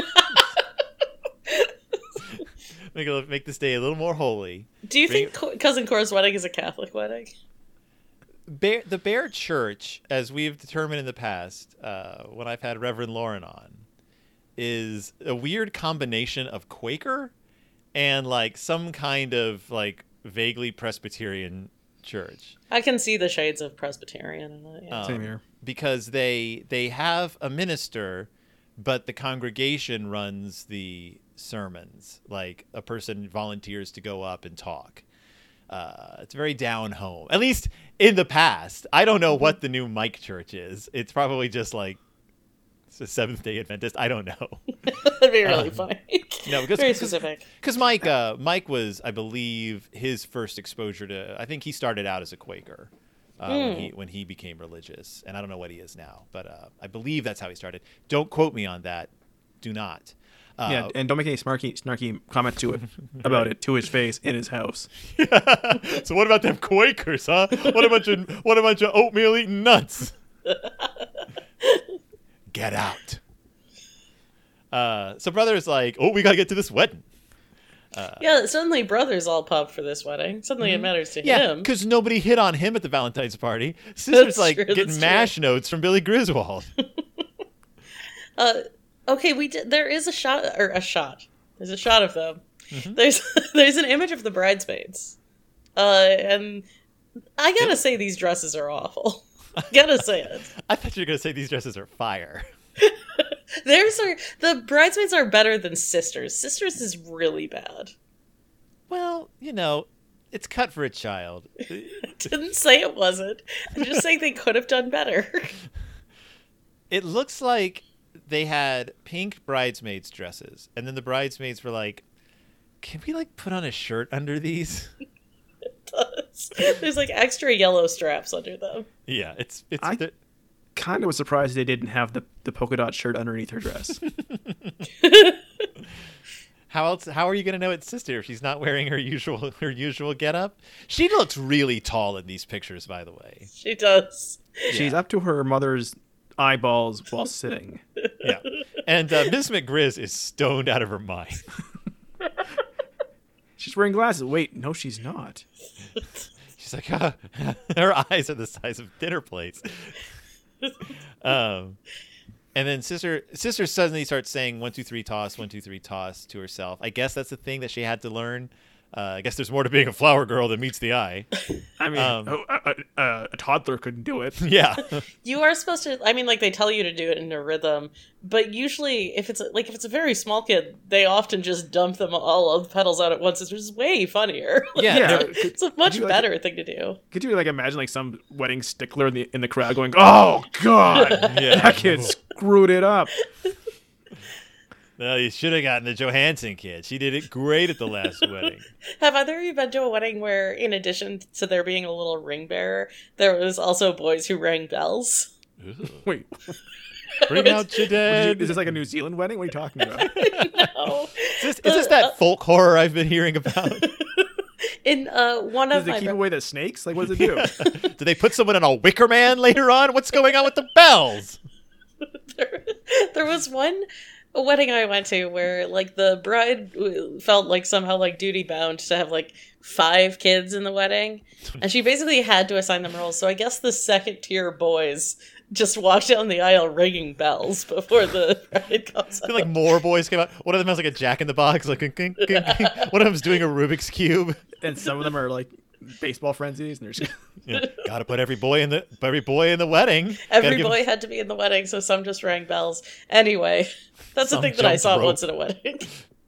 make it, make this day a little more holy. Do you Bring- think Co- Cousin Cora's wedding is a Catholic wedding? Bear, the Bear Church, as we've determined in the past, uh, when I've had Reverend Lauren on, is a weird combination of Quaker and like some kind of like vaguely Presbyterian church. I can see the shades of Presbyterian in it. Yeah. Um, Same here. Because they they have a minister, but the congregation runs the sermons. Like a person volunteers to go up and talk. Uh, it's very down home. At least in the past. I don't know what the new Mike Church is. It's probably just like it's a Seventh Day Adventist. I don't know. That'd be really Um, funny. No, because Very specific. Because Mike, uh, Mike was, I believe, his first exposure to. I think he started out as a Quaker uh, Mm. when he when he became religious, and I don't know what he is now, but uh, I believe that's how he started. Don't quote me on that. Do not. Uh, Yeah, and don't make any snarky, snarky comment to it about it to his face in his house. So what about them Quakers, huh? What a bunch of what a bunch of oatmeal eating nuts. Get out. Uh, so brother's like, oh, we gotta get to this wedding. Yeah, suddenly brother's all pumped for this wedding. Suddenly it matters to Yeah, him. because nobody hit on him at the Valentine's party. Sister's That's like true, getting that's mash notes from Billy Griswold. Uh, okay, we did. There is a shot, or a shot. There's a shot of them. Mm-hmm. There's there's an image of the bridesmaids, uh, and I gotta say these dresses are awful. I gotta say it. I thought you were gonna say these dresses are fire. Theirs are the bridesmaids are better than sisters. Sisters is really bad. Well, you know, it's cut for a child. Didn't say it wasn't. I'm just saying they could have done better. It looks like they had pink bridesmaids dresses, and then the bridesmaids were like, "Can we like put on a shirt under these?" There's like extra yellow straps under them. Yeah, it's it's. I- the- Kind of was surprised they didn't have the, the polka dot shirt underneath her dress. How else? How are you gonna know it's sister if she's not wearing her usual her usual getup? She looks really tall in these pictures, by the way. She does. She's up to her mother's eyeballs while sitting. Yeah, and uh, Miss McGrizz is stoned out of her mind. She's wearing glasses. Wait, no, she's not. She's like, uh, her eyes are the size of dinner plates. Um, and then sister sister suddenly starts saying one two three toss, one two three toss to herself. I guess that's the thing that she had to learn. Uh, I guess there's more to being a flower girl than meets the eye. I mean, Um, oh, a, a, a toddler couldn't do it. Yeah. You are supposed to. I mean, like they tell you to do it in a rhythm, but usually, if it's like if it's a very small kid, they often just dump them all of the pedals out at once. It's just way funnier. Like, Yeah, Yeah, they're- it's a much you like- better thing to do. Could you like imagine like some wedding stickler in the in the crowd going, "Oh God, Yeah. that kid screwed it up." Well, you should have gotten the Johansson kid. She did it great at the last wedding. Have either of you been to a wedding where, in addition to there being a little ring bearer, there was also boys who rang bells? Wait, Bring out your is dead. this like a New Zealand wedding? What are you talking about? No. Is this, is this that folk horror I've been hearing about? In uh, one Does of it my keep bro- away the snakes? Like, what does it do? Do they put someone in a wicker man later on? What's going on with the bells? there, there was one a wedding I went to where like the bride uh, felt like somehow like duty bound to have like five kids in the wedding, and she basically had to assign them roles. So I guess the second tier boys just walked down the aisle ringing bells before the bride comes I feel out. like more boys came out. One of them has like a Jack in the Box, like a kink, kink, kink. One of them's doing a Rubik's cube. And some of them are like baseball frenzies, and they're just Yeah. Gotta put every boy in the every boy in the wedding. Gotta Every give- boy had to be in the wedding, so some just rang bells. Anyway, that's the Some thing that I jumped saw rope. once at a wedding.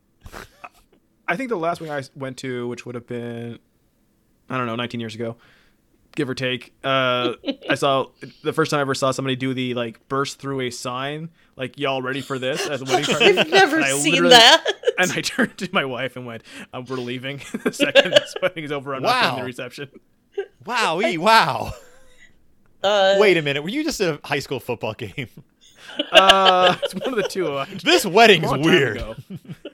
I think the last one I went to, which would have been, I don't know, nineteen years ago, give or take. Uh, I saw the first time I ever saw somebody do the like burst through a sign, like y'all ready for this at the wedding party. I've never And I seen literally- that. And I turned to my wife and went, uh, "We're leaving the second this wedding is over. I'm not coming Wow. to the reception." Wowee, wow. Uh, Wait a minute. Were you just at a high school football game? Uh, it's one of the two. Uh, This wedding's long time weird. ago.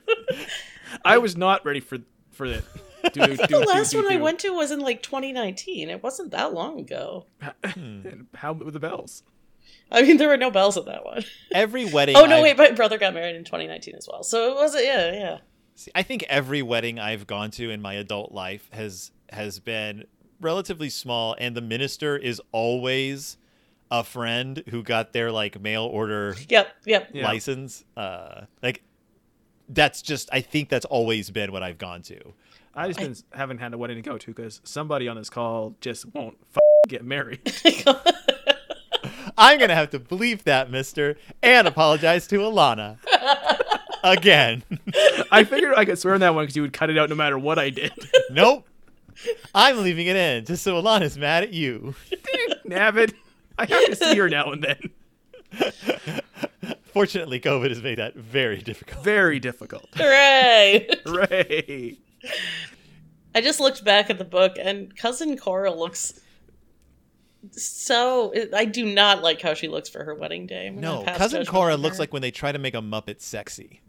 I was not ready for for it. Do, do, the do, last do, one I do. went to was in like twenty nineteen. It wasn't that long ago. And how with the bells? I mean, there were no bells at that one. Every wedding. Oh no, I've- wait, my brother got married in twenty nineteen as well, so it wasn't. Yeah, yeah. See, I think every wedding I've gone to in my adult life has has been relatively small, and the minister is always a friend who got their like mail order Yep, yep. Yeah. license. Uh, like that's just I think that's always been what I've gone to. I just been, haven't had a wedding to go to because somebody on this call just won't f- get married. I'm gonna have to believe that, Mister, and apologize to Alana again. I figured I could swear on that one because you would cut it out no matter what I did. Nope. I'm leaving it in just so Alana's mad at you. Nabbit. I have to see her now and then. Fortunately, COVID has made that very difficult. Very difficult. Hooray! Hooray. I just looked back at the book, and Cousin Cora looks so... I do not like how she looks for her wedding day. I'm No, gonna pass Cousin judgment Cora on looks her. like when they try to make a Muppet sexy.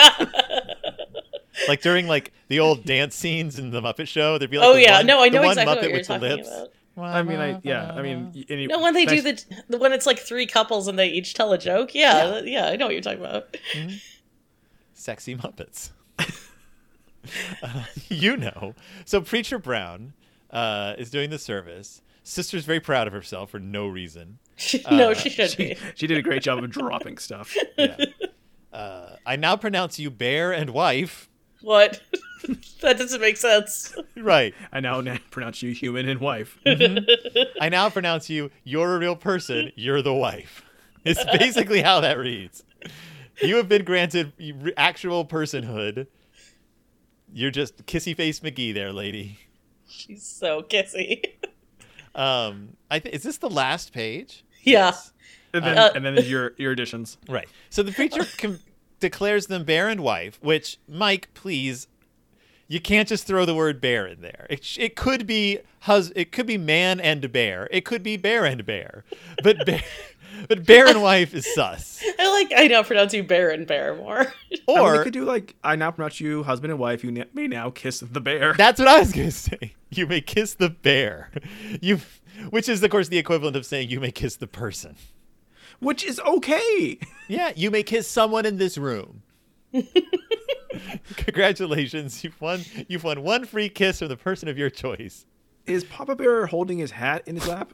Like during like the old dance scenes in the Muppet Show, there'd be like Oh, the yeah. one, No, I the know one exactly Muppet what you're with the talking lips. about. I mean, I yeah. I mean, any, No, when they do nice- the, the when it's like three couples and they each tell a joke. Yeah, yeah, yeah I know what you're talking about. Sexy Muppets. uh, you know. So Preacher Brown uh, is doing the service. Sister's very proud of herself for no reason. no, Uh, she should she, be. she did a great job of dropping stuff. Yeah. Uh, I now pronounce you bear and wife. What? That doesn't make sense. Right. I now na- pronounce you human and wife. I now pronounce you you're a real person, you're the wife. It's basically how that reads. You have been granted actual personhood. You're just kissy face McGee there, lady. She's so kissy. Um, I th- is this the last page? Yeah. And then, Uh, and then there's your, your additions. Right. So the preacher com- declares them bear and wife, which, Mike, please, you can't just throw the word bear in there. It, sh- it could be hus- it could be man and bear. It could be bear and bear. But bear, but bear and wife is sus. I like, I now pronounce you Baron Barrymore. Or I mean, Or they could do like, I now pronounce you husband and wife. You na- may now kiss the bear. that's what I was going to say. You may kiss the bear. You, which is, of course, the equivalent of saying you may kiss the person. Which is okay. Yeah, you may kiss someone in this room. Congratulations, you've won. You've won one free kiss from the person of your choice. Is Papa Bear holding his hat in his lap?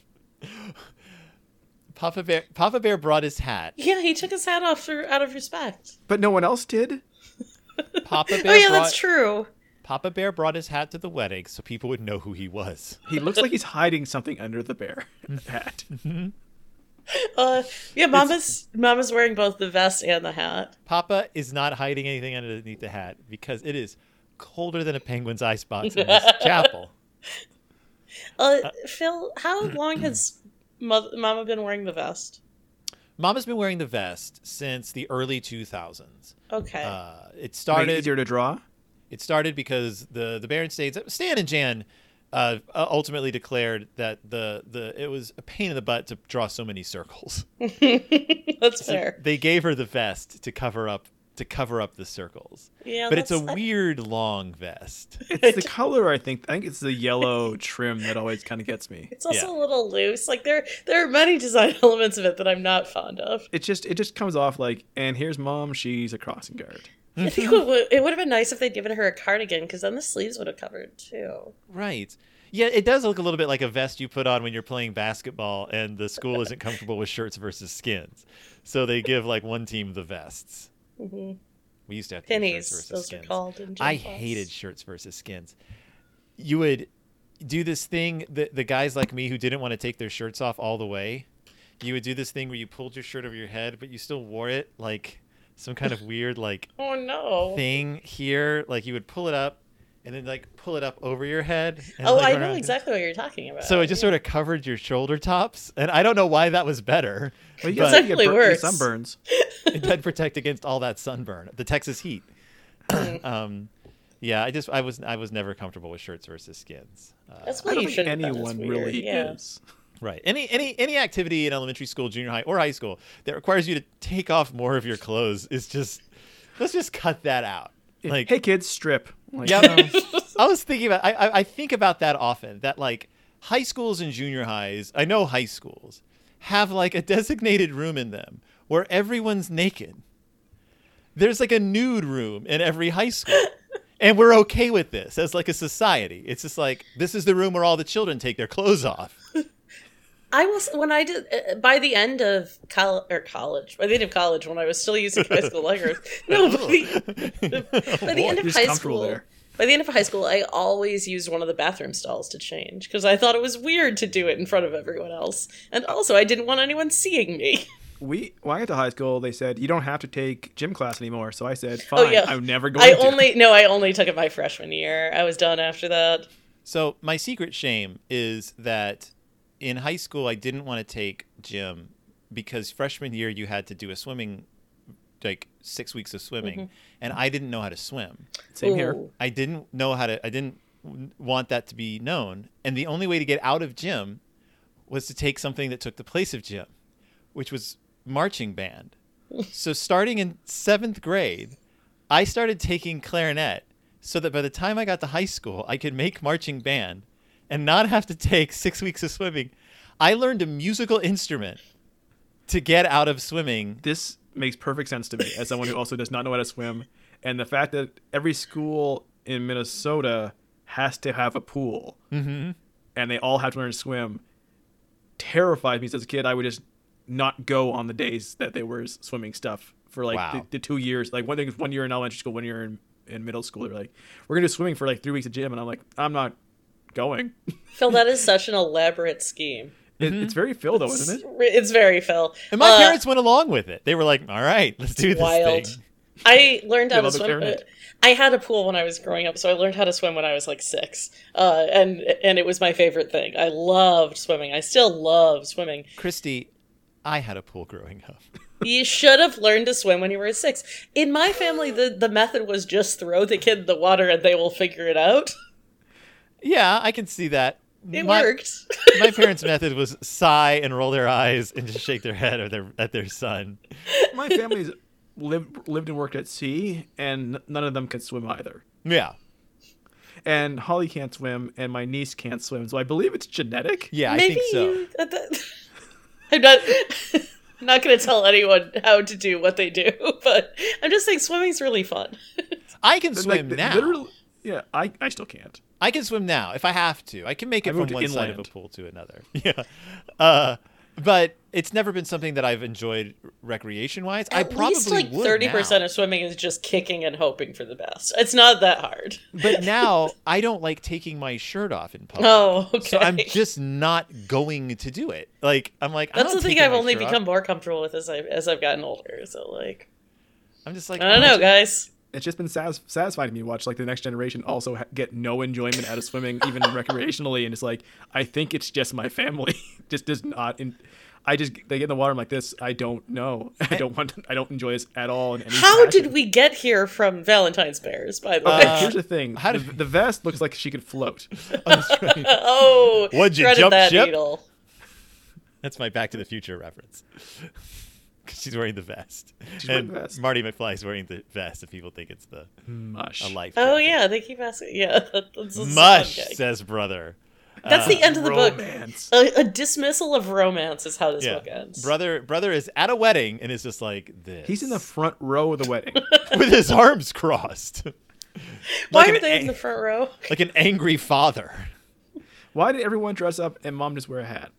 Papa Bear. Papa Bear brought his hat. Yeah, he took his hat off for, out of respect. But no one else did? Papa Bear. Oh yeah, brought, that's true. Papa Bear brought his hat to the wedding so people would know who he was. He looks like he's hiding something under the bear hat. Uh, yeah, Mama's Mama's wearing both the vest and the hat. Papa is not hiding anything underneath the hat because it is colder than a penguin's icebox in this chapel. Uh, Phil, how long has Mo- Mama been wearing the vest? Mama's been wearing the vest since the early two thousands. Okay. Uh, it Make it started. easier to draw. It started because the the Baron States, Stan and Jan, uh, ultimately declared that the the it was a pain in the butt to draw so many circles. That's So fair. they gave her the vest to cover up to cover up the circles. Yeah, but it's a that's- I- weird long vest. It's the color, I think. I think it's the yellow trim that always kind of gets me. It's also Yeah. a little loose. Like there, there are many design elements of it that I'm not fond of. It just it just comes off like, and here's mom, she's a crossing guard. I think it would, it would have been nice if they'd given her a cardigan, because then the sleeves would have covered too. Right. Yeah, it does look a little bit like a vest you put on when you're playing basketball and the school isn't comfortable with shirts versus skins. So they give like one team the vests. Mm-hmm. We used to have to do shirts Pennies, versus those skins. are called in gym I class. hated shirts versus skins. You would do this thing that the guys like me who didn't want to take their shirts off all the way. You would do this thing where you pulled your shirt over your head, but you still wore it like some kind of weird like Oh no! thing here. Like you would pull it up and then like pull it up over your head. And, Oh, like, I run know around. exactly what you're talking about. So it just sort of covered your shoulder tops, and I don't know why that was better. Well, you but guys get definitely bur- worse. sunburns. it did protect against all that sunburn, the Texas heat. um, yeah, I just I was I was never comfortable with shirts versus skins. Uh, That's I why don't you think shouldn't have done anyone this weird. really yeah. is. right. Any any any activity in elementary school, junior high, or high school that requires you to take off more of your clothes is just let's just cut that out. Like, Hey kids, strip. Like, yeah, no. I was thinking about I, I I think about that often. That like high schools and junior highs, I know high schools have like a designated room in them where everyone's naked. There's like a nude room in every high school. And we're okay with this as like a society. It's just like this is the room where all the children take their clothes off. I was when I did uh, by the end of college or college by the end of college when I was still using high school leggers. No, by the, by the end of Just high comfortable school. there. By the end of high school, I always used one of the bathroom stalls to change because I thought it was weird to do it in front of everyone else, and also I didn't want anyone seeing me. We when I got to high school, they said you don't have to take gym class anymore. So I said, fine, Oh yeah, I'm never going I to. only no, I only took it my freshman year. I was done after that. So my secret shame is that in high school I didn't want to take gym because freshman year you had to do a swimming, like six weeks of swimming, Mhm. and I didn't know how to swim. Same here. Ooh. I didn't know how to. I didn't w- want that to be known, and the only way to get out of gym was to take something that took the place of gym, which was marching band. So starting in seventh grade, I started taking clarinet so that by the time I got to high school, I could make marching band and not have to take six weeks of swimming. I learned a musical instrument to get out of swimming. This makes perfect sense to me as someone who also does not know how to swim. And the fact that every school in Minnesota has to have a pool Mm-hmm. and they all have to learn to swim terrified me. As a kid, I would just not go on the days that they were swimming stuff for like Wow. the, the two years. Like one thing, one year in elementary school, one year in, in middle school, they're like, we're going to do swimming for like three weeks of gym. And I'm like, I'm not going. Phil, that is such an elaborate scheme. It, It's very Phil, though, isn't it? It's very Phil. And my Uh, parents went along with it. They were like, all right, let's do this wild. thing. I learned how They to love the swim. clarinet. I had a pool when I was growing up, so I learned how to swim when I was like six, uh, and and it was my favorite thing. I loved swimming. I still love swimming. Christy, I had a pool growing up. You should have learned to swim when you were six. In my family, the, the method was just throw the kid in the water and they will figure it out. Yeah, I can see that. It my, worked. My parents' method was sigh and roll their eyes and just shake their head at their at their son. My family's lived, lived and worked at sea, and n- none of them could swim either. Yeah, And Holly can't swim, and my niece can't swim. So I believe it's genetic. yeah, I Maybe think so. you. uh, that- I'm not. I'm not going to tell anyone how to do what they do, but I'm just saying swimming's really fun. I can But, swim like, now. literally- yeah, I, I still can't. I can swim now if I have to. I can make it I from moved one side of a inland. pool to another. Yeah, uh, but it's never been something that I've enjoyed recreation wise. I At probably least like would thirty percent now. of swimming is just kicking and hoping for the best. It's not that hard. But now I don't like taking my shirt off in public. Oh, okay. So I'm just not going to do it. Like I'm like I'm That's not the thing taking I've my only shirt off. become more comfortable with as I as I've gotten older. So like, I'm just like I don't know, guys. It's just been satis- satisfying to me to watch like the next generation also ha- get no enjoyment out of swimming, even recreationally. And it's like, I think it's just my family just does not. In- I just they get in the water. I'm like this. I don't know. I don't want. To, I don't enjoy this at all. In any How fashion. did we get here from Valentine's bears? By the Okay, way, here's the thing. how the, did- the vest looks like she could float. oh, What'd you threaded jump that ship? needle. That's my Back to the Future reference. 'Cause she's wearing the vest. She's wearing and the vest. Marty McFly is wearing the vest, and people think it's the Mush. a life. Oh jacket. yeah, they keep asking. Yeah, that, that's, that's a fun Mush, gag. says brother. That's the end of the book. Romance. A, a dismissal of romance is how this Yeah. book ends. Brother brother is at a wedding and is just like this. He's in the front row of the wedding. with his arms crossed. Why like are an they in ang- the front row? Like an angry father. Why did everyone dress up and mom just wear a hat?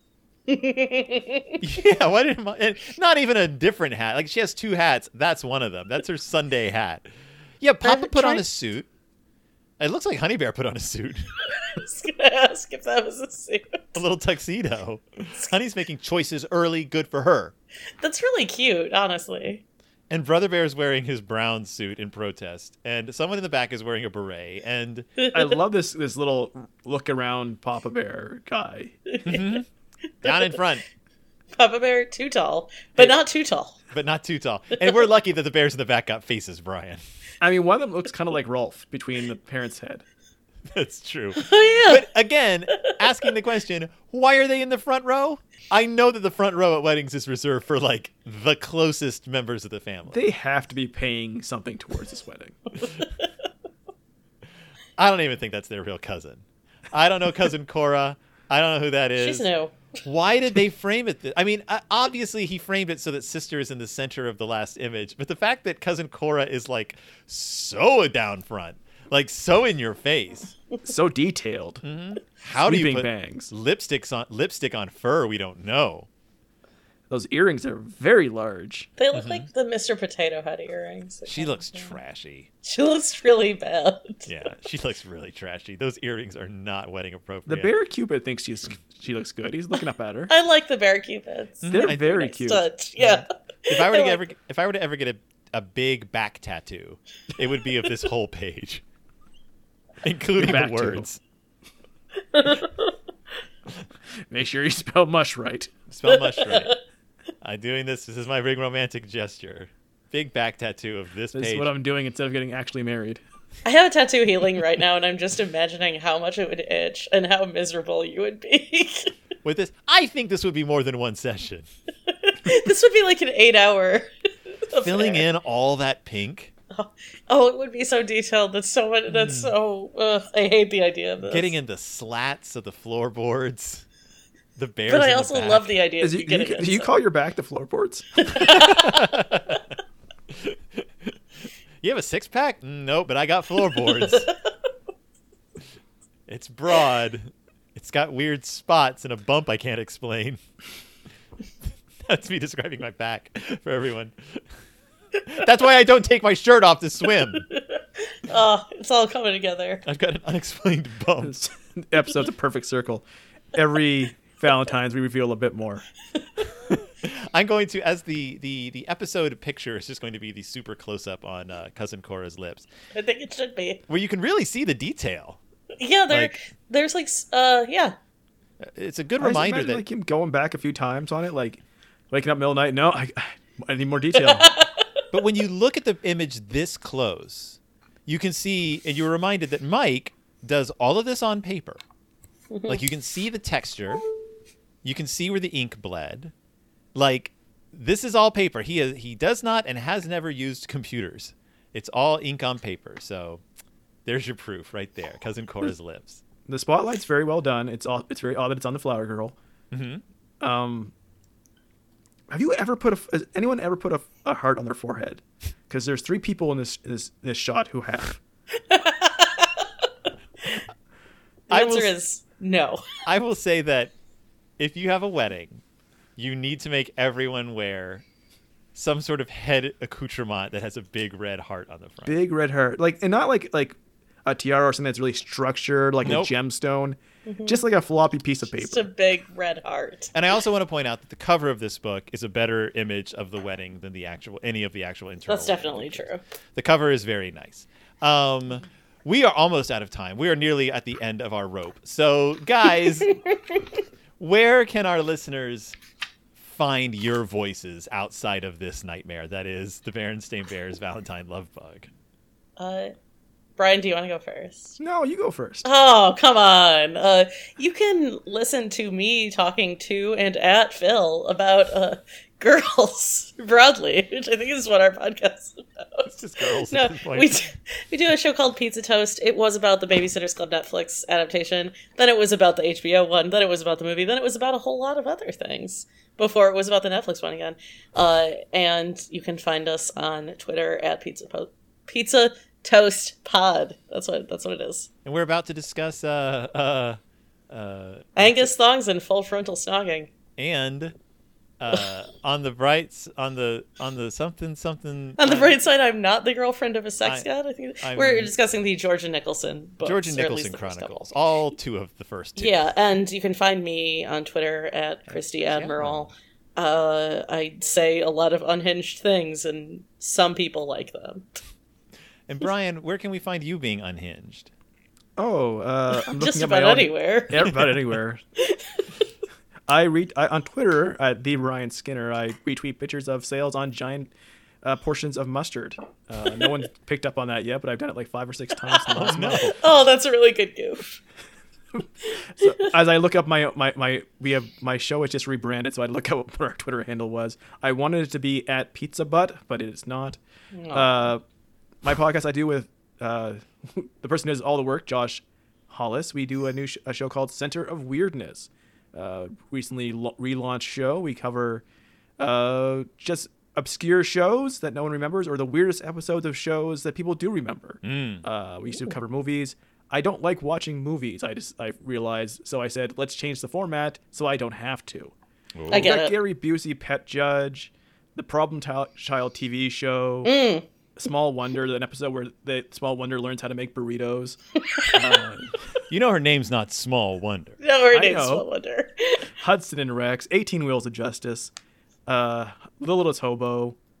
Yeah, why did Mo- and not even a different hat? Like she has two hats. That's one of them. That's her Sunday hat. Yeah, Papa Uh, put on try- a suit. It looks like Honey Bear put on a suit. I was gonna ask if that was a suit. A little tuxedo. Honey's making choices early, good for her. That's really cute, honestly. And Brother Bear's wearing his brown suit in protest. And someone in the back is wearing a beret. And I love this this little look around Papa Bear guy. down in front, Papa Bear, too tall, but not too tall. but not too tall. And we're lucky that the bears in the back got faces, Brian. I mean, one of them looks kind of like Rolf between the parents' head. That's true. Oh yeah. But again, asking the question, why are they in the front row? I know that the front row at weddings is reserved for like the closest members of the family. They have to be paying something towards this wedding. I don't even think that's their real cousin. I don't know cousin Cora. I don't know who that is. She's new. Why did they frame it? Th- I mean, uh, obviously he framed it so that sister is in the center of the last image, but the fact that cousin Cora is like so down front, like so in your face. So detailed. How do you Sweeping put bangs. lipsticks on lipstick on fur? We don't know. Those earrings are very large. They look like the Mister Potato Head earrings. She looks trashy. She looks really bad. Yeah, she looks really trashy. Those earrings are not wedding The appropriate. bear Cupid thinks she's she looks good. He's looking up at her. I like the bear cupids. They're I- very Nice cute. touch. Yeah. If I were to I ever, like- if I were to ever get a, a big back tattoo, it would be of this whole page, including the Back to. words. Make sure you spell mush right. Spell mush right. I'm doing this. This is my big romantic gesture. Big back tattoo of this, This page. is what I'm doing instead of getting actually married. I have a tattoo healing right now, and I'm just imagining how much it would itch and how miserable you would be. With this, I think this would be more than one session. This would be like an eight hour. Filling in all that pink. Oh, oh, it would be so detailed. That's so much. That's so. Ugh, I hate the idea of this. Getting in the slats of the floorboards. The bears. But I in the also back. love the idea Is of you, you getting you, in do you some- call your back the floorboards? You have a six pack? No, but I got floorboards. It's broad. It's got weird spots and a bump I can't explain. That's me describing my back for everyone. That's why I don't take my shirt off to swim. Oh, it's all coming together. I've got an unexplained bump. This episode's a perfect circle. Every Valentine's, we reveal a bit more. I'm going to, as the, the, the episode picture is just going to be the super close up on uh, Cousin Cora's lips, I think it should be. where you can really see the detail. Yeah, there. Like- there's like, s- uh, yeah. It's a good I just reminder imagine, that like him going back a few times on it, like waking up middle of the night. No, I, I need more detail. But when you look at the image this close, you can see, and you're reminded that Mike does all of this on paper. Like, you can see the texture. You can see where the ink bled. Like, this is all paper. He has, he does not and has never used computers. It's all ink on paper. So there's your proof right there. Cousin Cora's lips. The spotlight's very well done. It's all. It's very odd that it's on the flower girl. Mm-hmm. Um, have you ever put a? Has anyone ever put a, a heart on their forehead? Because there's three people in this this this shot who have. The I will answer s- is no. I will say that if you have a wedding, you need to make everyone wear some sort of head accoutrement that has a big red heart on the front. Big red heart, like, and not like like a tiara or something that's really structured, like Nope. a gemstone, just like a floppy piece of Just a paper. big red heart. And I also want to point out that the cover of this book is a better image of the wedding than the actual any of the actual internal. That's wedding definitely pictures. true. The cover is very nice. Um, we are almost out of time. We are nearly at the end of our rope. So, guys, where can our listeners find your voices outside of this nightmare that is the Berenstain Bears Valentine Love Bug? Uh, Brian, do you want to go first? No, you go first. Oh, come on. Uh, you can listen to me talking to and at Phil about uh, girls broadly, which I think is what our podcast is about. It's just girls No, at this point. we, d- we do a show called Pizza Toast. It was about the Babysitter's Club Netflix adaptation. Then it was about the H B O one. Then it was about the movie. Then it was about a whole lot of other things before it was about the Netflix one again. Uh, and you can find us on Twitter at Pizza po- Pizza Toast Pod. That's what that's what it is. And we're about to discuss uh, uh, uh, Angus thongs and full frontal snogging. and uh, on the brights on the on the something something On the uh, bright side, I'm not the girlfriend of a sex I- god. I think I'm- we're discussing the Georgia Nicholson books. Georgia or at least Nicholson the first couple. Chronicles, all two of the first two. Yeah, and you can find me on Twitter at Christy Admiral. Uh, I say a lot of unhinged things, and some people like them. And Brian, where can we find you being unhinged? Oh, uh, I'm looking Just at about my own- anywhere. Yeah, about anywhere. I read I, on Twitter at the Ryan Skinner. I retweet pictures of sales on giant uh, portions of mustard. Uh, no one's picked up on that yet, but I've done it like five or six times in the last month. Oh, that's a really good goof. So as I look up my my my we have my show is just rebranded, so I look up what our Twitter handle was. I wanted it to be at Pizza Butt, but it is not. Uh, my podcast I do with uh, the person who does all the work, Josh Hollis. We do a new sh- a show called Center of Weirdness. Uh, recently lo- relaunched show. We cover uh, just obscure shows that no one remembers, or the weirdest episodes of shows that people do remember. Mm. Uh, we used to cover movies. I don't like watching movies. I just I realized, so I said let's change the format so I don't have to. I We get got it. Gary Busey, Pet Judge, the Problem Ti- Child T V show, Mm. Small Wonder, an episode where the Small Wonder learns how to make burritos. uh, You know her name's not Small Wonder. No, her I name's know. Small Wonder. Hudson and Rex, eighteen Wheels of Justice, uh, The Littlest Hobo,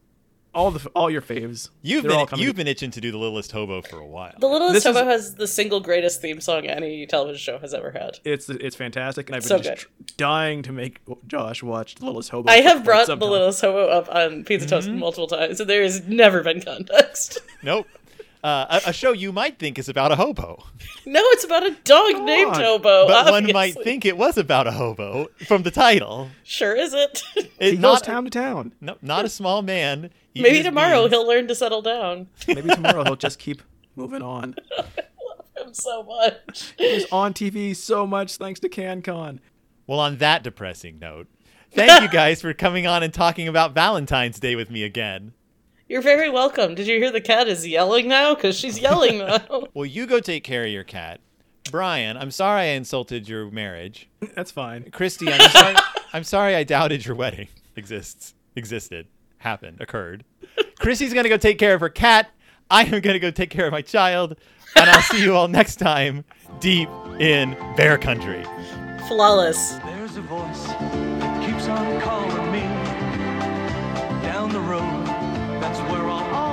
all the all your faves. You've They're all been coming you've been itching to do The Littlest Hobo for a while. The Littlest This is- Hobo has the single greatest theme song any television show has ever had. It's it's fantastic, and I've So been just good. dying to make Josh watch The Littlest Hobo. I for have quite brought some The time. Littlest Hobo up on Pizza Toast multiple times, and there has never been context. Nope. Uh, a, a show you might think is about a hobo, No, it's about a dog named on. Hobo. but one obviously. might think it was about a hobo from the title. Sure is it? It, He goes not, town to town. no, not a small man. He Maybe just tomorrow means- he'll learn to settle down. Maybe tomorrow he'll just keep moving on. I love him so much. He was on T V so much thanks to CanCon. Well, on that depressing note, thank you guys for coming on and talking about Valentine's Day with me again. You're very welcome. Did you hear the cat is yelling now? Because she's yelling now. Well, you go take care of your cat. Brian, I'm sorry I insulted your marriage. That's fine. Christy, I'm sorry, I'm sorry I doubted your wedding exists, existed, happened, occurred. Christy's going to go take care of her cat. I am going to go take care of my child. And I'll see you all next time deep in bear country. Flawless. There's a voice that keeps on calling me down the road. That's where I'll